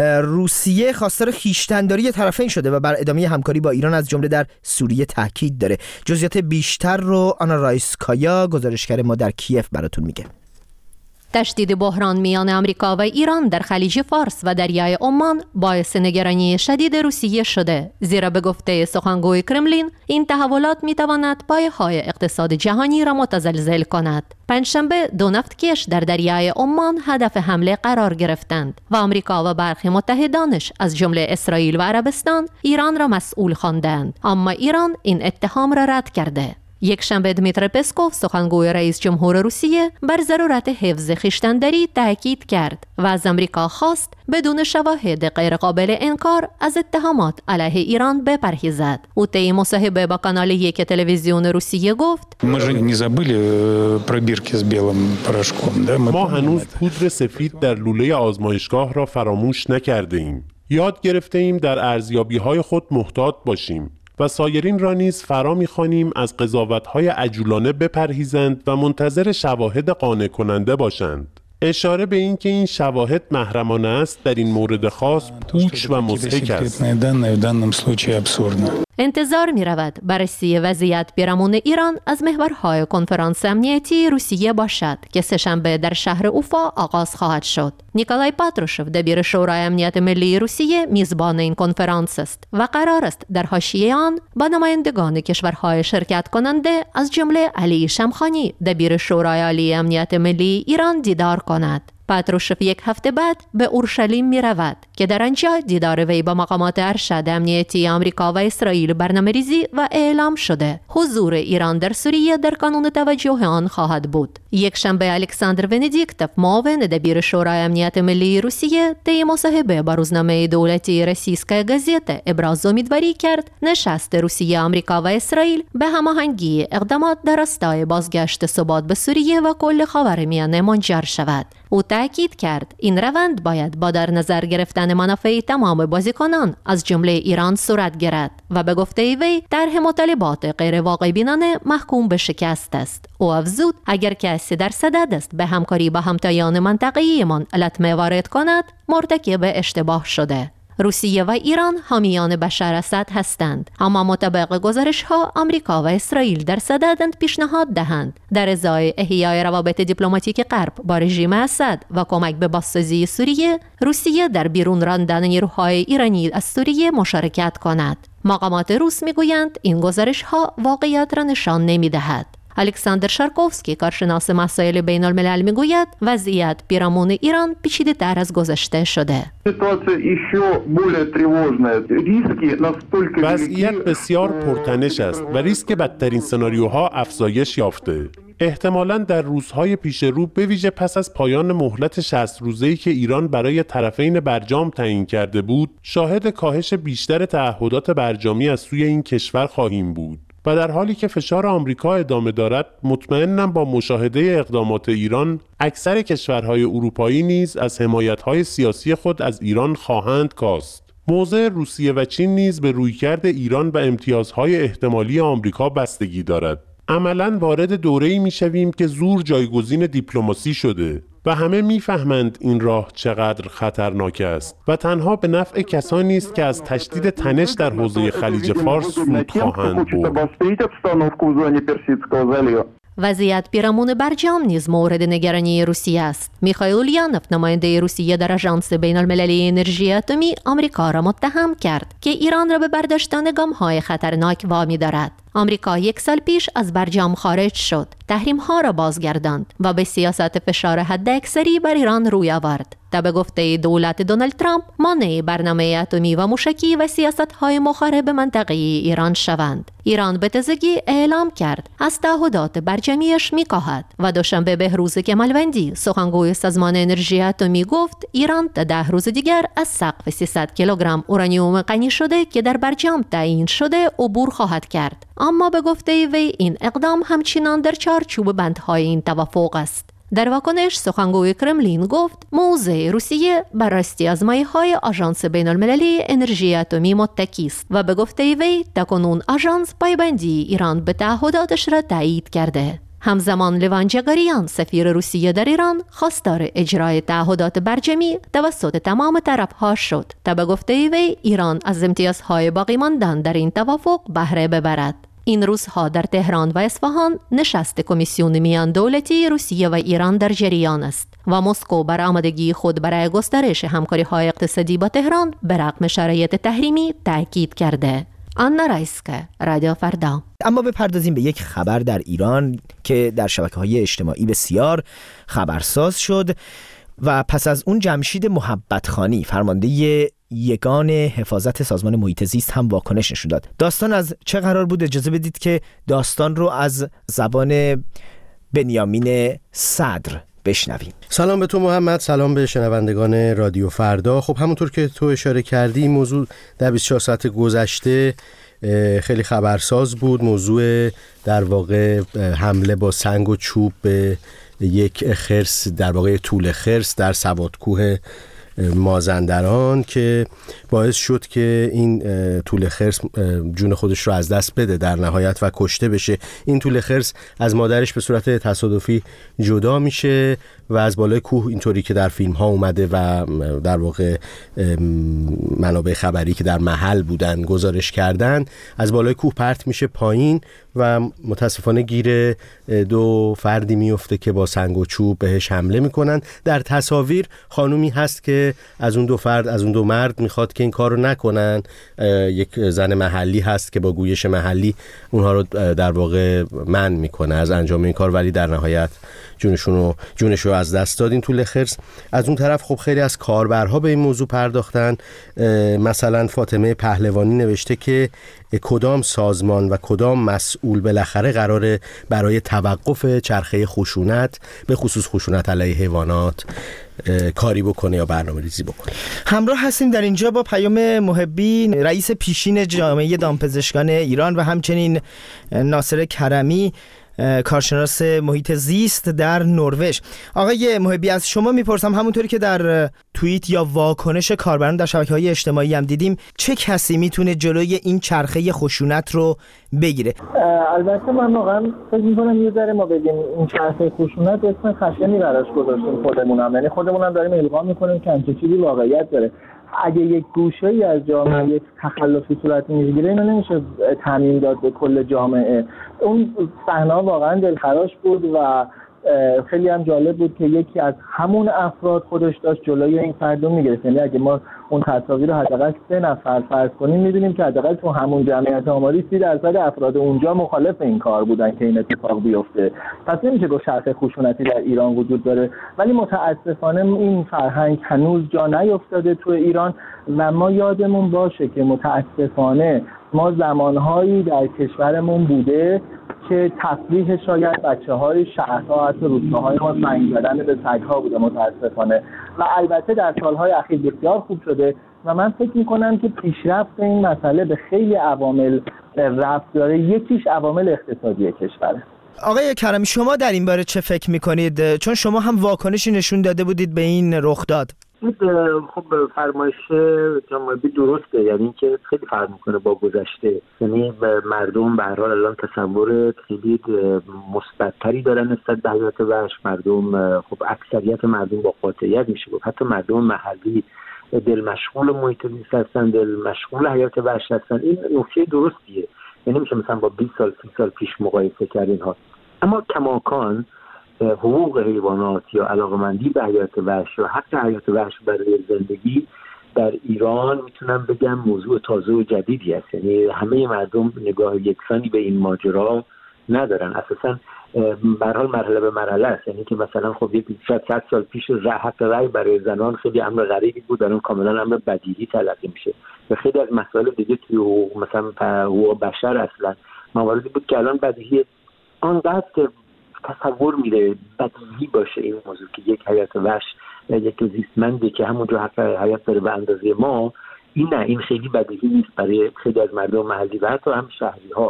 روسیه خواستار خویشتن‌داری طرفین شده و بر ادامه همکاری با ایران از جمله در سوریه تاکید داره. جزئیات بیشتر رو آنا رایسکایا، گزارشگر ما در کیف، براتون میگه. تشدید بحران میان آمریکا و ایران در خلیج فارس و دریای عمان باعث نگرانی شدید روسیه شده، زیرا به گفته سخنگوی کرملین این تحولات میتواند پایه‌های اقتصاد جهانی را متزلزل کند. پنجشنبه 2 نفتکش در دریای عمان هدف حمله قرار گرفتند و آمریکا و برخی متحدانش از جمله اسرائیل و عربستان ایران را مسئول خواندند، اما ایران این اتهام را رد کرده. یک شنبه دمیتر پسکوف سخنگوی رئیس جمهور روسیه بر ضرورت حفظ خویشتن‌داری تاکید کرد و از آمریکا خواست بدون شواهد غیرقابل انکار از اتهامات علیه ایران بپرهیزد. او طی مصاحبه با کانال 1 تلویزیون روسیه گفت: ما هنوز پودر سفید در لوله آزمایشگاه را فراموش نکرده ایم. یاد گرفته ایم در ارزیابی‌های خود محتاط باشیم و سایرین را نیز فرا می‌خوانیم از قضاوت‌های عجولانه بپرهیزند و منتظر شواهد قانع کننده باشند. اشاره به این که این شواهد محرمانه است در این مورد خاص پوچ و مضحک است. انتظار می رود بررسی وضعیت پیرامون ایران از محورهای کنفرانس امنیتی روسیه باشد که سه‌شنبه در شهر اوفا آغاز خواهد شد. نیکولای پاتروشف دبیر شورای امنیت ملی روسیه میزبان این کنفرانس است و قرار است در حاشیه آن با نمایندگان کشورهای شرکت کننده از جمله علی شمخانی دبیر شورای عالی امنیت ملی ایران دیدار کند. پاتروشف یک هفته بعد به اورشلیم می رود که در آنجا دیدار وی با مقامات ارشد امنیتی آمریکا و اسرائیل برنامه‌ریزی و اعلام شده. حضور ایران در سوریه در کانون توجه آن خواهد بود. یک شنبه الکساندر ونیدیکتوف معاون دبیر شورای امنیت ملی روسیه طی مصاحبه با روزنامه دولتی روسیسکا گازета ابراز امیدواری کرد نشست روسیه، آمریکا و اسرائیل به هماهنگی اقدامات در راستای بازگشت ثبات به سوریه و کل خاورمیانه منجر شود. او تأکید کرد این روند باید با در نظر گرفتن منافع تمام بازیکنان از جمله ایران صورت گیرد و به گفته وی طرح مطالبات غیر واقع بینانه محکوم به شکست است. او افزود اگر کسی در صدد است به همکاری با همتایان منطقه‌ایمان لطمه وارد کند مرتکب اشتباه شده. روسیه و ایران حامیان بشار اسد هستند، اما مطابق گزارش‌ها آمریکا و اسرائیل در صددند پیشنهاد دهند در ازای احیای روابط دیپلماتیک غرب با رژیم اسد و کمک به بازسازی سوریه، روسیه در بیرون راندن نیروهای ایرانی از سوریه مشارکت کند. مقامات روس میگویند این گزارش‌ها واقعیت را نشان نمی‌دهد. الکساندر شارکوفسکی کارشناس مسائل بین الملل میگوید وضعیت پیرامون ایران پیچیده تر از گذشته شده. وضعیت بسیار پرتنش است و ریسک بدترین سناریوها افزایش یافته. احتمالاً در روزهای پیش رو به ویژه پس از پایان مهلت 60 روزه‌ای که ایران برای طرفین برجام تعیین کرده بود، شاهد کاهش بیشتر تعهدات برجامی از سوی این کشور خواهیم بود. و در حالی که فشار آمریکا ادامه دارد، مطمئنم با مشاهده اقدامات ایران اکثر کشورهای اروپایی نیز از حمایت‌های سیاسی خود از ایران خواهند کاست. موضع روسیه و چین نیز به رویکرد ایران و امتیازهای احتمالی آمریکا بستگی دارد. عملاً وارد دوره‌ای می‌شویم که زور جایگزین دیپلماسی شده و همه میفهمند این راه چقدر خطرناک است و تنها به نفع کسانی است که از تشدید تنش در حوزه خلیج فارس سود خواهند برد. وضعیت پیرامون برجام نیز مورد نگرانی روسیه است. میخائیل اولیانوف نماینده روسیه در آژانس بین المللی انرژی اتمی آمریکا را متهم کرد که ایران را به برداشتن گام‌های خطرناک وامی دارد. آمریکا 1 سال پیش از برجام خارج شد، تحریم‌ها را بازگرداند و به سیاست فشار حداکثری بر ایران روی آورد تا به گفته دولت دونالد ترامپ مانع برنامه اتمی و موشکی و سیاست‌های مخرب منطقه ایران شوند. ایران به تازگی اعلام کرد از تعهدات برجامیش می‌کاهد و دوشنبه بهروز کمالوندی سخنگوی سازمان انرژی اتمی گفت ایران تا 10 روز دیگر از سقف 300 کیلوگرم اورانیوم غنی شده که در برجام تعیین شده عبور خواهد کرد. اما به گفته وی این اقدام همچنان در چارچوب بندهای این توافق است. در واکنش سخنگوی کرملین گفت موضع روسیه بر راستی آزمایش‌های آژانس بین المللی انرژی اتمی متکی است و به گفته وی تاکنون آژانس پایبندی ایران به تعهداتش را تایید کرده. همزمان لیوان جگاریان سفیر روسیه در ایران خواستار اجرای تعهدات برجامی توسط تمام طرف‌ها شد تا به گفته وی ایران از امتیازهای باقی ماندن در این توافق بهره ببرد. این روزها در تهران و اصفهان نشست کمیسیون میان دولتی روسیه و ایران در جریان است و مسکو بر آمادگی خود برای گسترش همکاری‌های اقتصادی با تهران به رغم شرایط تحریمی تاکید کرده. آنا رایسکه، رادیو فردا. اما بپردازیم به یک خبر در ایران که در شبکه‌های اجتماعی بسیار خبرساز شد و پس از اون جمشید محبتخانی فرمانده یگان حفاظت سازمان محیط زیست هم واکنش نشون داد. داستان از چه قرار بود؟ اجازه بدید که داستان رو از زبان بنیامین صدر بشنویم. سلام به تو محمد، سلام به شنوندگان رادیو فردا. خب همونطور که تو اشاره کردی این موضوع در 24 ساعت گذشته خیلی خبرساز بود. موضوع در واقع حمله با سنگ و چوب به یک خرس، در واقع توله خرس در سوادکوه مازندران که باعث شد که این توله خرس جون خودش رو از دست بده در نهایت و کشته بشه. این توله خرس از مادرش به صورت تصادفی جدا میشه و از بالای کوه، اینطوری که در فیلم ها اومده و در واقع منابع خبری که در محل بودن گزارش کردن، از بالای کوه پرت میشه پایین و متاسفانه گیر دو فردی میفته که با سنگ و چوب بهش حمله میکنن. در تصاویر خانومی هست که از اون دو فرد، از اون دو مرد میخواد که این کار رو نکنن. یک زن محلی هست که با گویش محلی اونها رو در واقع منع میکنه از انجام این کار، ولی در نهایت جونش رو از دست داد این توله خرس. از اون طرف خب خیلی از کاربرها به این موضوع پرداختن. مثلا فاطمه پهلوانی نوشته که کدام سازمان و کدام مسئول بالاخره قراره برای توقف چرخه خشونت، به خصوص خشونت علیه حیوانات، کاری بکنه یا برنامه‌ریزی بکنه. همراه هستیم در اینجا با پیام محبی، رئیس پیشین جامعه دامپزشکان ایران و همچنین ناصر کرمی، کارشناس محیط زیست در نروژ. آقای محبی، از شما میپرسم، همونطوری که در توییت یا واکنش کاربران در شبکه‌های اجتماعی هم دیدیم، چه کسی میتونه جلوی این چرخه خشونت رو بگیره؟ البته من واقعا فکر می‌کنم یه ذره ما بگیم این چرخه خشونت اسم خشنی براش گذاشتیم خودمونم، یعنی خودمونم داریم القا می‌کنیم که همچین چیزی واقعیت داره. اگه یک گوشه‌ای از جامعه یک تخلفی صورت میگیره، اینو نمیشه تعمیم داد به کل جامعه. اون صحنه واقعا دلخراش بود و خیلی هم جالب بود که یکی از همون افراد خودش داشت جلوی این فرد رو میگرفت. یعنی اگه ما اون تصاویر رو حداقل 3 نفر فرض کنیم، می‌دونیم که حداقل تو همون جمعیت آماری 30% افراد اونجا مخالف این کار بودن که این اتفاق بیفته. پس نمیشه گفت چرخه خشونتی در ایران وجود داره، ولی متاسفانه این فرهنگ هنوز جا نیفتاده تو ایران و ما یادمون باشه که متاسفانه ما زمانهایی در کشورمون بوده که تفریح شاید بچه‌های شهرها، حتی روستاهای ما سنگ زدن به سگ‌ها بوده متاسفانه، و البته در سالهای اخیر بسیار خوب شده و من فکر می‌کنم که پیشرفت این مسئله به خیلی عوامل ربط داره. یکیش عوامل اقتصادی کشوره. آقای کرمی، شما در این باره چه فکر می‌کنید؟ چون شما هم واکنشی نشون داده بودید به این رخداد. خب فرمایش جنابی درسته، یعنی اینکه خیلی فرق میکنه با گذشته. یعنی مردم به هر حال الان تصور خیلی مثبت‌تری دارن نسبت به حیات وحش. مردم، خب اکثریت مردم با قاطعیت میشه گفت حتی مردم محلی دل مشغول محیط زیست هستن، دل مشغول حیات وحش هستن. این نکته درستیه، یعنی نمیشه مثلا با 20 سال 30 سال پیش مقایسه کرد اینها. اما کماکان حقوق حیوانات یا علاقمندی به حیات وحش و حق حیات وحش برای زندگی در ایران میتونم بگم موضوع تازه و جدیدی است. یعنی همه مردم نگاه یکسانی به این ماجرا ندارن. اساساً به هر حال مرحله به مرحله است. یعنی که مثلا خب یک 100 سال پیش حق رأی برای زنان خیلی امر غریبی بود، الان کاملا امر بدیهی تلقی میشه. و خیلی از مسائل دیگه توی حقوق، مثلا حقوق بشر اصلا مواردی بود که الان بدیهی آنقدر تصور میره بدیهی باشه این موضوع که یک حیات وحش، یک زیستمندی که همونجا حق حیات داره به اندازه ما، این خیلی بدیهی نیست برای خیلی از مردم محلی و حتی هم شهری ها،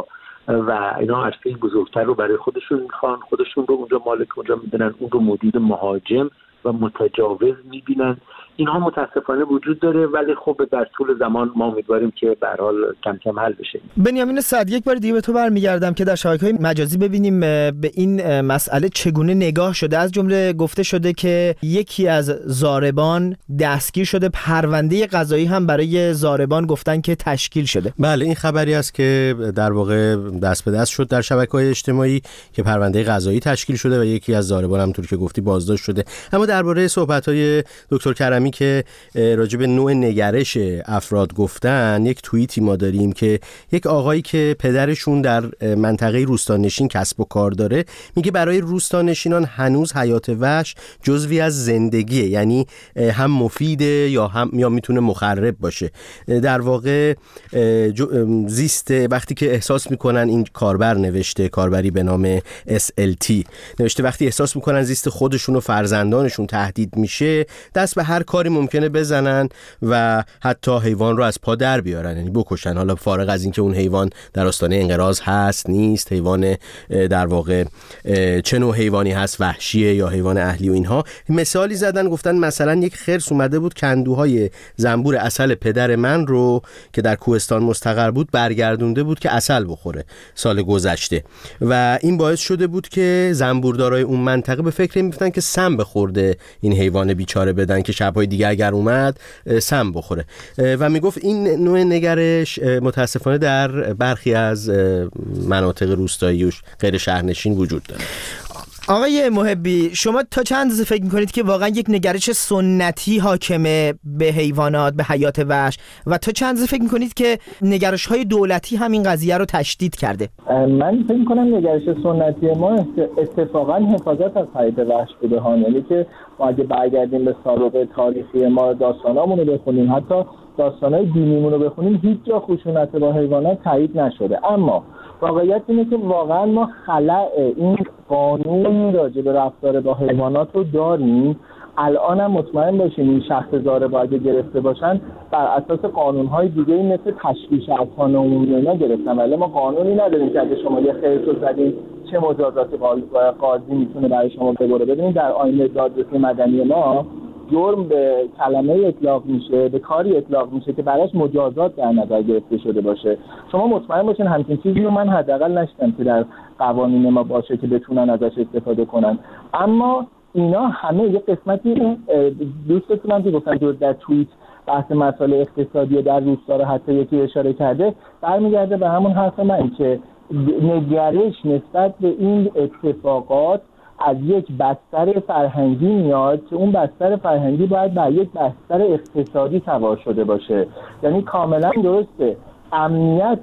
و اینا عرصه بزرگتر رو برای خودشون میخوان، خودشون رو اونجا مالک اونجا میدونن، اون رو مدیر مهاجم و متجاوز میبینن اینها متاسفانه وجود داره، ولی خب در طول زمان ما امیدواریم که به هر حال کم کم حل بشه. بنیامین سعد، یک بار دیگه به تو برمیگردم که در شبکه‌های مجازی ببینیم به این مسئله چگونه نگاه شده. از جمله گفته شده که یکی از ضاربان دستگیر شده، پرونده قضایی هم برای ضاربان گفتن که تشکیل شده. بله، این خبری است که در واقع دست به دست شد در شبکه‌های اجتماعی که پرونده قضایی تشکیل شده و یکی از ضاربان هم طور که گفتی بازداشت شده. اما درباره صحبت‌های دکتر کرمی که راجع به نوع نگرش افراد گفتن، یک توییتی ما داریم که یک آقایی که پدرشون در منطقه روستانشین کسب و کار داره میگه برای روستانشینان هنوز حیات وحش جزوی از زندگیه، یعنی هم مفیده یا میتونه مخرب باشه. در واقع زیست وقتی که احساس میکنن، این کاربر نوشته، کاربری به نام SLT نوشته، وقتی احساس میکنن زیست خودشون و فرزندانشون تهدید میشه، دست به هر کاری ممکنه بزنن و حتی حیوان رو از پا در بیارن، یعنی بکشن. حالا فارغ از اینکه اون حیوان در آستانه انقراض هست نیست، حیوان در واقع چه نوع حیوانی هست، وحشیه یا حیوان اهلی و اینها. مثالی زدن، گفتن مثلا یک خرس اومده بود کندوهای زنبور عسل پدر من رو که در کوهستان مستقر بود برگردونده بود که عسل بخوره سال گذشته، و این باعث شده بود که زنبوردارای اون منطقه به فکر میفتن که سم بخورده این حیوان بیچاره بدن که شبهای دیگه اگر اومد سم بخوره. و میگفت این نوع نگرش متاسفانه در برخی از مناطق روستایی و غیر شهرنشین وجود داره. آقای محبی، شما تا چند اندازه فکر میکنید که واقعا یک نگرش سنتی حاکمه به حیوانات، به حیات وحش، و تا چند اندازه فکر میکنید که نگرش‌های دولتی همین قضیه رو تشدید کرده؟ من فکر میکنم نگرش سنتی ما اتفاقا حفاظت از حیات وحش بوده ها، یعنی که ما اگه برگردیم به سابقه تاریخی ما، داستانامون رو بخونیم، حتی داستانای دینیمون رو بخونیم، هیچ جا خشونت با حیوانات تایید نشده. اما واقعیت اینه که واقعا ما خلأ این قانون راجع به رفتار با حیوانات رو داریم. الان هم مطمئن باشین این شخص ضارب اگه گرفته باشن بر اساس قانون‌های دیگه‌ای مثل تشویش اذهان عمومی اینا گرفتن، ولی ما قانونی نداریم که اگه شما یه خرس رو زدین چه مجازاتی قاضی میتونه برای شما ببره. ببینید در آیین دادرسی مدنی ما جرم به کلمه اطلاق میشه، به کاری اطلاق میشه که براش مجازات در نظر گرفته شده باشه. شما مطمئن باشین همچین چیزی رو من حداقل نشدم که در قوانین ما باشه که بتونن ازش استفاده کنن. اما اینا همه یه قسمتی دوستتون هم که گفتن که در توییت بحث مسائل اقتصادی در روستا رو حتی یکی اشاره کرده، برمیگرده به همون حرف من که نگرش نسبت به این اتفاقات از یک بستر فرهنگی میاد که اون بستر فرهنگی باید بر یک بستر اقتصادی سوار شده باشه. یعنی کاملا درسته امنیت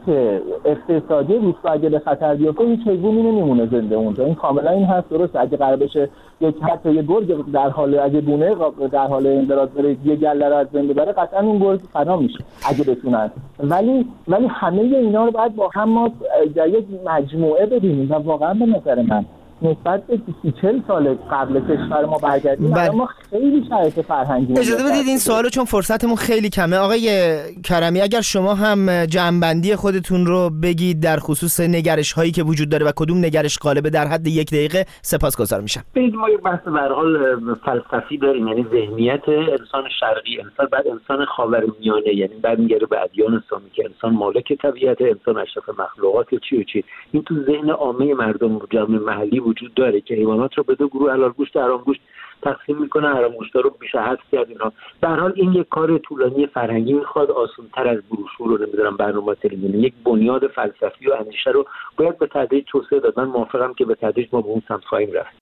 اقتصادی روستا اگه به خطر بیفته هیچ حیوانی نمیمونه زنده اونجا، این کاملا این هست درسته. اگه قرار بشه یک حتی یه گرگ در حال اگه بونه در حال انقراض بره یه گله رو از بین ببره، قطعا اون گرگ فنا میشه اگه بتونن. ولی همه اینا رو باید با هم ما در یک مجموعه ببینیم و واقعا به نظر من نسبت به 40 سال قبل کشور ما برگردیم ما خیلی شرایط فرهنگی. اجازه بدید این سوالو چون فرصتمون خیلی کمه. آقای کرمی، اگر شما هم جمع‌بندی خودتون رو بگید در خصوص نگرش هایی که وجود داره و کدوم نگرش غالبه در حد 1 دقیقه، سپاسگزار میشم. ببینید ما یک بحث به هر حال فلسفی داریم، یعنی ذهنیت انسان شرقی، انسان بعد انسان خاورمیانه، یعنی برمیگره به ادیان اسلامی که انسان مالک طبیعت، انسان اشرف مخلوقات چی این تو ذهن عامه مردم جامعه محلی وجود داره که حیوانات رو به دو گروه حلال گوشت و حرام گوشت تقسیم میکنه. حرام گوشت رو بیش حد کرد اینا. به هر حال این یک کار طولانی فرهنگی میخواد، آسان‌تر از بروشور رو نمیدونم برنامه تلویزیونی. یک بنیاد فلسفی و اندیشه رو باید به تدریج توسعه داد. من موافقم که به تدریج ما به اون سمت خواهیم رفت.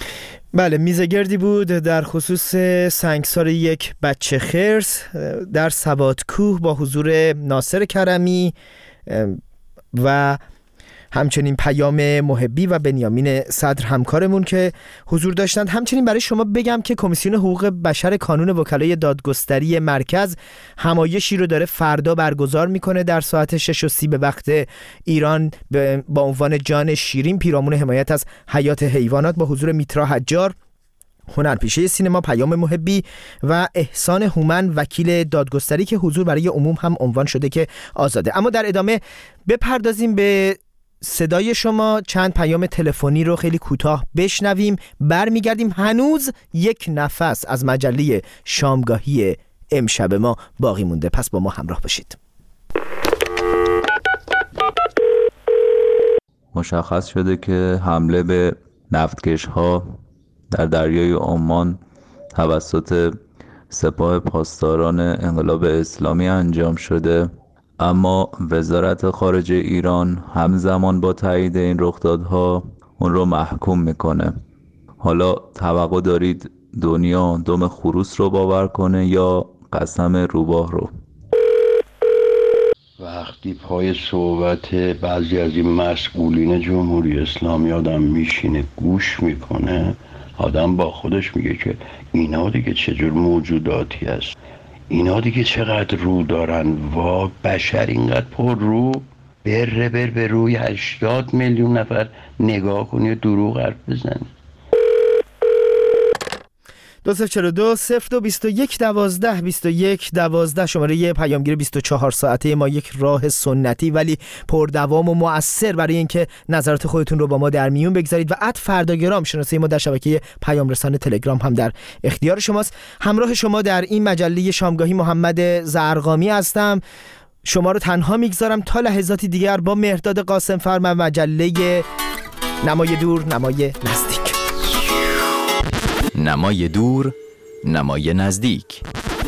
بله، میزگردی بود در خصوص سنگسار یک بچه خرس در سوادکوه با حضور ناصر کرمی و همچنین پیام محبی و بنیامین صدر همکارمون که حضور داشتند. همچنین برای شما بگم که کمیسیون حقوق بشر کانون وکلای دادگستری مرکز همایشی رو داره فردا برگزار میکنه در ساعت 6:30 به وقت ایران با عنوان جان شیرین پیرامون حمایت از حیات حیوانات با حضور میترا حجار، هنرپیشه سینما پیام محبی و احسان هومن وکیل دادگستری که حضور برای عموم هم عنوان شده که آزاده. اما در ادامه بپردازیم به صدای شما، چند پیام تلفنی رو خیلی کوتاه بشنویم، برمیگردیم. هنوز یک نفس از مجله شامگاهی امشب ما باقی مونده، پس با ما همراه باشید. مشخص شده که حمله به نفتکش‌ها در دریای عمان توسط سپاه پاسداران انقلاب اسلامی انجام شده، اما وزارت خارجه ایران همزمان با تایید این رخدادها اون رو محکوم میکنه. حالا توقع دارید دنیا دم خروس رو باور کنه یا قسم روباه رو؟ وقتی پای صحبت بعضی از این مسئولین جمهوری اسلامی آدم میشینه گوش میکنه، آدم با خودش میگه که اینا دیگه چجور موجوداتی هست، اینا دیگه چقدر رو دارن، وا بشر اینقدر پر رو، بر به روی 80 میلیون نفر نگاه کنی و دروغ حرف بزنی. 2042 02 21 12 21 12 شماره پیامگیر 24 ساعته ما، یک راه سنتی ولی پردوام و مؤثر برای اینکه نظرات خودتون رو با ما در میون بگذارید. و @فرداگرام شناسه ما در شبکه پیام رسان تلگرام هم در اختیار شماست. همراه شما در این مجله شامگاهی محمد زرقامی هستم. شما رو تنها میگذارم تا لحظاتی دیگر با مهرداد قاسمفر و مجله نمای دور نمای نزدیک. نمای دور نمای نزدیک.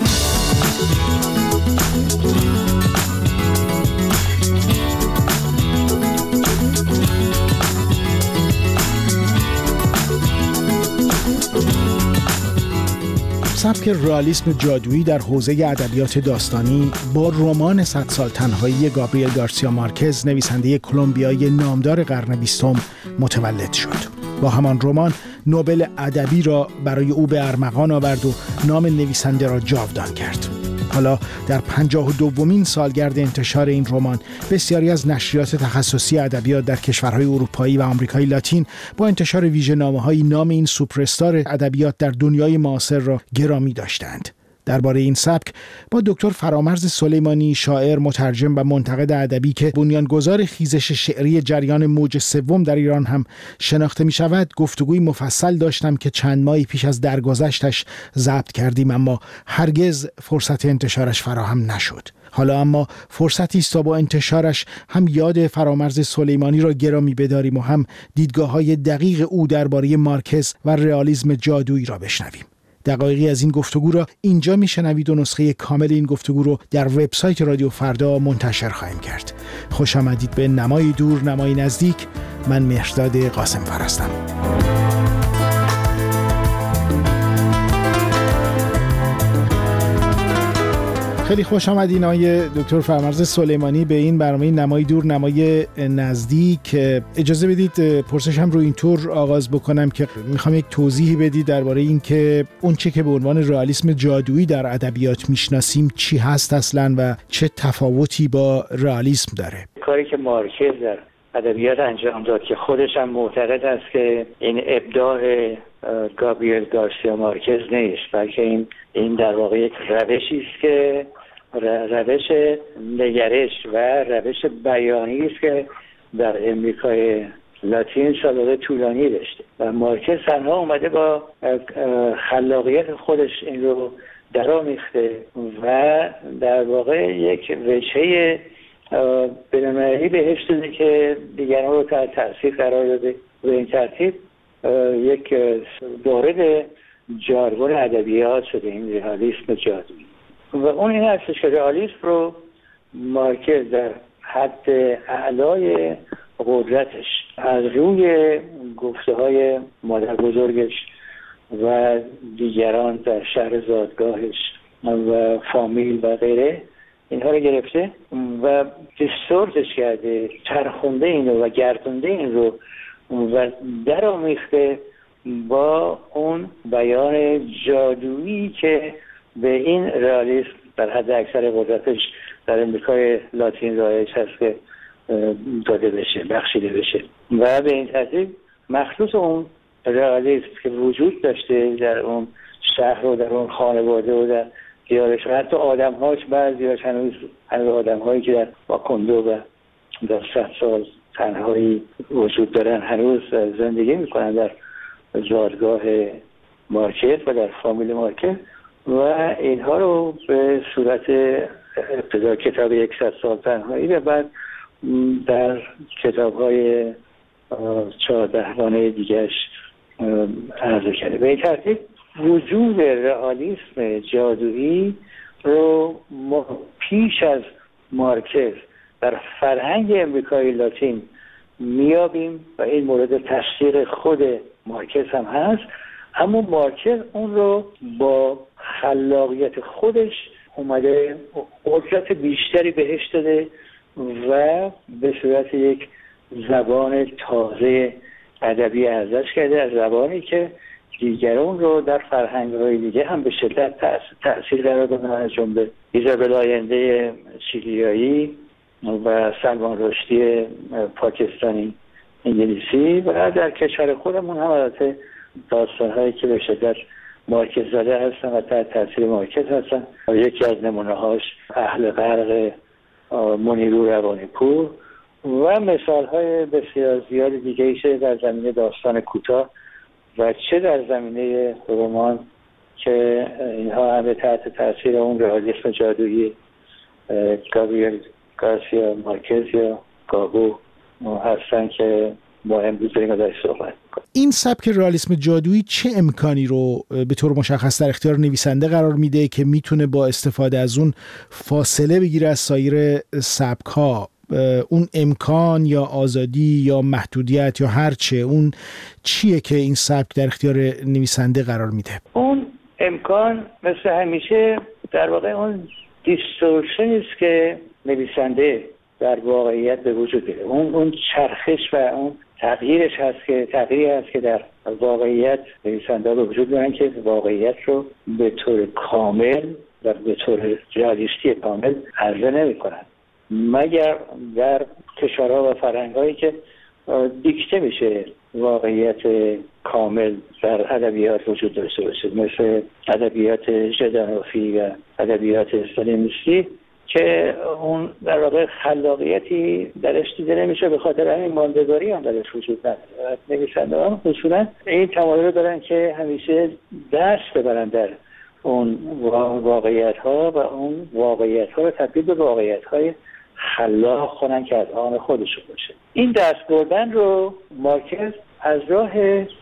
سبک رئالیسم جادویی در حوزه ادبیات داستانی با رمان 100 سال تنهایی گابریل گارسیا مارکز، نویسنده کلمبیایی نامدار قرن 20 متولد شد. با همان رمان نوبل ادبی را برای او به ارمغان آورد و نام نویسنده را جاودان کرد. حالا در 52مین سالگرد انتشار این رمان، بسیاری از نشریات تخصصی ادبیات در کشورهای اروپایی و آمریکای لاتین با انتشار ویژه‌نامه‌های نام این سوپرستار ادبیات در دنیای معاصر را گرامی داشتند. درباره این سبک با دکتر فرامرز سلیمانی، شاعر، مترجم و منتقد ادبی که بنیانگذار خیزش شعری جریان موج سوم در ایران هم شناخته می شود، گفتگوی مفصل داشتم که چند ماهی پیش از درگذشتش ضبط کردیم، اما هرگز فرصت انتشارش فراهم نشد. حالا اما فرصتی است تا با انتشارش هم یاد فرامرز سلیمانی را گرامی بداریم و هم دیدگاه‌های دقیق او درباره مارکز و رئالیسم جادویی را بشنویم. دقایقی از این گفتگو را اینجا میشنوید و نسخه کامل این گفتگو رو در وبسایت رادیو فردا منتشر خواهیم کرد. خوش آمدید به نمای دور نمای نزدیک. من مهرداد قاسمفر هستم. خیلی خوش آمدین آقای دکتر فرامرز سلیمانی به این برنامه نمای دور نمای نزدیک. اجازه بدید پرسشم رو اینطور آغاز بکنم که میخوام یک توضیحی بدید درباره این که اون چه که به عنوان رئالیسم جادویی در ادبیات میشناسیم چی هست اصلا و چه تفاوتی با رئالیسم داره. کاری که مارکز در ادبیات انجام داد که خودش هم معتقد است که این ابداع گابریل گارسیا مارکز نیست، بلکه این در واقع یک روشی است که روش نگرش و روش بیانی است که در امریکای لاتین سابقه طولانی داشته و مارکز تنها اومده با خلاقیت خودش این رو درآمیخته و در واقع یک وجهه بین‌المللی بهش داده که دیگران رو تحت تاثیر قرار داده. به این ترتیب یک وارد ژارگون ادبیات شده این رئالیسم جادویی و اون این هستش که رئالیسم رو مارکز در حد اعلای قدرتش از روی گفته‌های مادر بزرگش و دیگران در شهر زادگاهش و فامیل و غیره اینها رو گرفته و دیستورتش کرده، چرخونده این رو و گردونده این رو و درآمیخته با اون بیان جادویی که به این رئالیسم در حد اکثر قدرتش در امریکای لاتین رایج هست که داده بشه، بخشیده بشه و به این ترتیب مخلوط اون رئالیسم که وجود داشته در اون شهر و در اون خانواده و در دیارش و حتی آدم‌هاش بعضی‌هاش هنوز آدم‌هایی که در واکندو و در 100 سال تنهایی وجود دارن هنوز زندگی میکنن در زادگاه مارکز و در فامیل مارکز و اینها رو به صورت ابتدا کتاب 100 سال تنهایی و بعد در کتاب‌های 14 دیگه‌اش عرضه کرده. به این ترتیب وجود رئالیسم جادویی رو ما پیش از مارکز در فرهنگ امریکای لاتین میابیم و این مورد تشویق خود مارکز هم هست، اما مارکز اون رو با خلاقیت خودش اومده قدرت بیشتری بهش داده و به صورت یک زبان تازه ادبی ارزش کرده، از زبانی که دیگران رو در فرهنگ‌های دیگه هم به شدت تأثیر قرار دادن، از جمله ایزابل آینده چیلیایی و سلمان رشدی پاکستانی انگلیسی و در کشور خودمون هم البته داستان‌هایی که به شدت مارکز زاده هستن و تحت تاثیر مارکز هستن. یکی از نمونه‌هاش اهل غرق منیرو روانی‌پور و مثال‌های بسیار زیاد دیگه چه در زمینه داستان کوتاه و چه در زمینه رمان که اینها همه تحت تاثیر اون رئالیسم جادویی گابریل گارسیا مارکز یا گابو هستن که ما امروز داریم ازش صحبت می‌کنیم. این سبک رئالیسم جادویی چه امکانی رو به طور مشخص در اختیار نویسنده قرار میده که میتونه با استفاده از اون فاصله بگیره از سایر سبک‌ها؟ اون امکان یا آزادی یا محدودیت یا هرچه، اون چیه که این سبک در اختیار نویسنده قرار میده؟ اون امکان مثل همیشه در واقع اون دیستورشنی است که نویسنده در واقعیت به وجود بیاره. اون چرخش و اون تغییری هست که در واقعیت نویسنده به وجود میارن که واقعیت رو به طور کامل و به طور رئالیستی کامل عرضه نمی‌کنن، مگر در کشورها و فرهنگ‌هایی که دیکته میشه واقعیت کامل در ادبیات وجود داشته باشه، مثل ادبیات ژدانوفی و ادبیات استالینیستی که اون در واقع خلاقیتی درش دیده نمیشه، به خاطر همین ماندگاری هم درش وجود نداره. نویسنده‌ها اصولا این تمایل رو دارن که همیشه دست ببرن در اون واقعیت‌ها و اون واقعیت‌ها رو تبدیل به واقعیت‌های خلاق کنن که از آن خودشون باشه. این دست بردن رو مارکز از راه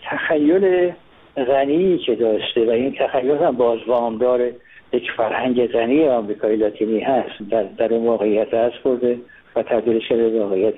تخیل غنی که داشته و این تخیل هم بازوامدار یک فرهنگ غنی آمریکایی لاتینی هست در اون واقعیت دست برده و تبدیلش به واقعیت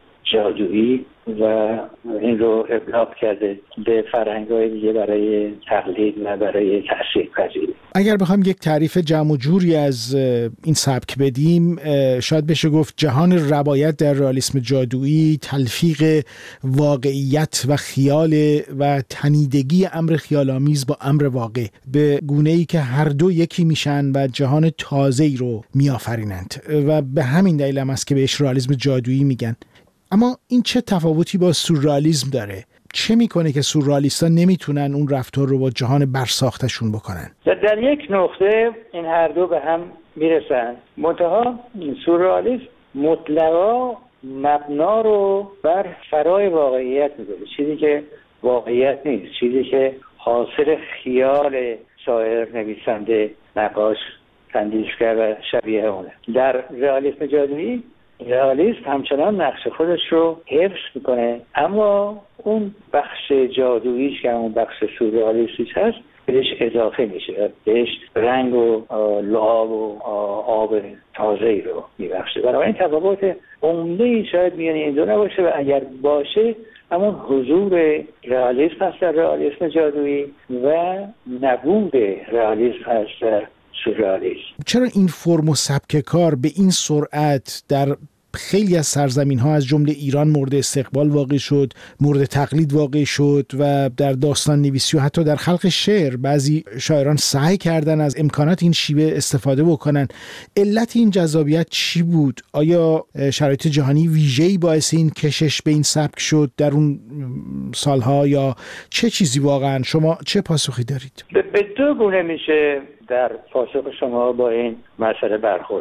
جادویی و این رو ابلاغ کرده به فرهنگ‌های دیگه برای تقلید و برای تأثیرپذیری. اگر بخوام یک تعریف جمع و جوری از این سبک بدیم، شاید بشه گفت جهان روایت در رئالیسم جادویی تلفیق واقعیت و خیال و تنیدگی امر خیال‌آمیز با امر واقع به گونه‌ای که هر دو یکی میشن و جهان تازه‌ای رو میآفرینند و به همین دلیل هم است که بهش رئالیسم جادویی میگن. اما این چه تفاوتی با سورئالیسم داره؟ چه میکنه که سورئالیست‌ها نمیتونن اون رفتار رو با جهان برساختشون بکنن؟ در یک نقطه این هر دو به هم میرسن، منتها سورئالیسم مطلقا مبنا رو بر فرای واقعیت میذاره، چیزی که واقعیت نیست، چیزی که حاصل خیال شاعر، نویسنده، نقاش، تندیسگر و شبیه اونه. در رئالیسم جادویی رئالیسم همچنان نقش خودش رو حفظ میکنه، اما اون بخش جادوییش که اون بخش سورئالیستیش هست بهش اضافه میشه، بهش رنگ و لعاب و آب تازه‌ای رو میبخشه. بنابراین تفاوت عمده‌ای شاید میان این دو نباشه و اگر باشه همون حضور رئالیسم هست در رئالیسم جادویی و نبود رئالیسم هست در سورئالیسم. چرا این فرم و سبک کار به این سرعت در خیلی از سرزمین‌ها از جمله ایران مورد استقبال واقع شد، مورد تقلید واقع شد و در داستان نویسی و حتی در خلق شعر بعضی شاعران سعی کردن از امکانات این شیوه استفاده بکنن؟ علت این جذابیت چی بود؟ آیا شرایط جهانی ویژه‌ای باعث این کشش به این سبک شد در اون سالها یا چه چیزی واقعا؟ شما چه پاسخی دارید؟ به دو گونه میشه در پاسخ شما با این مسئله برخورد کرد.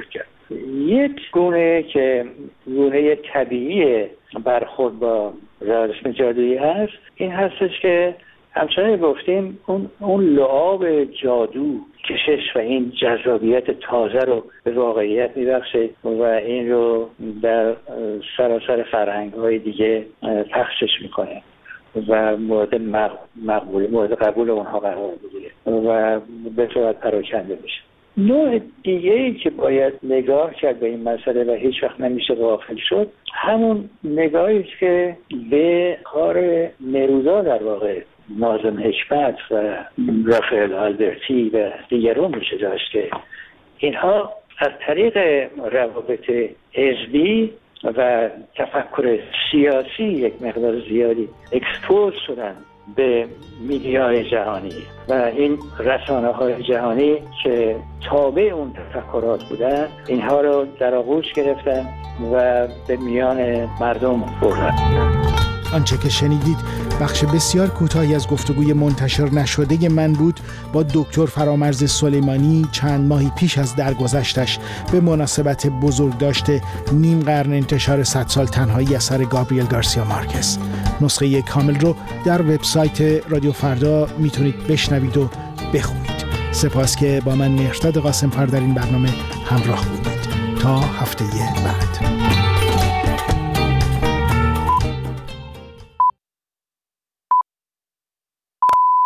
یک گونه که گونه طبیعی برخورد با رسم جادویی هست، این هستش که همچنان گفتیم اون لعاب جادو کشش و این جذابیت تازه رو به واقعیت میبخشه و این رو در سراسر فرهنگ‌های دیگه پخشش میکنه و مورد قبول اونها قرار میگیره و به صورت پراکنده میشه. نوع دیگه‌ای که باید نگاه کرد به این مسئله و هیچ وقت نمیشه غافل شد، همون نگاهی است که به کار نرودا در واقع ناظم حکمت و رافائل آلبرتی و دیگران میشه داشت که اینها از طریق روابط حزبی و تفکر سیاسی یک مقدار زیادی اکسپوز شدن به میدیای جهانی و این رسانه‌های جهانی که تابع اون تفکرات بودن اینها رو در آغوش گرفتن و به میان مردم بردن. آنچه که شنیدید بخش بسیار کوتاهی از گفتگوی منتشر نشده من بود با دکتر فرامرز سلیمانی چند ماهی پیش از درگذشتش به مناسبت بزرگداشت نیم قرن انتشار 100 سال تنهایی اثر گابریل گارسیا مارکز. نسخه کامل رو در وبسایت رادیو فردا میتونید بشنوید و بخونید. سپاس که با من مهرداد قاسم‌فر در این برنامه همراه بودید. تا هفته بعد.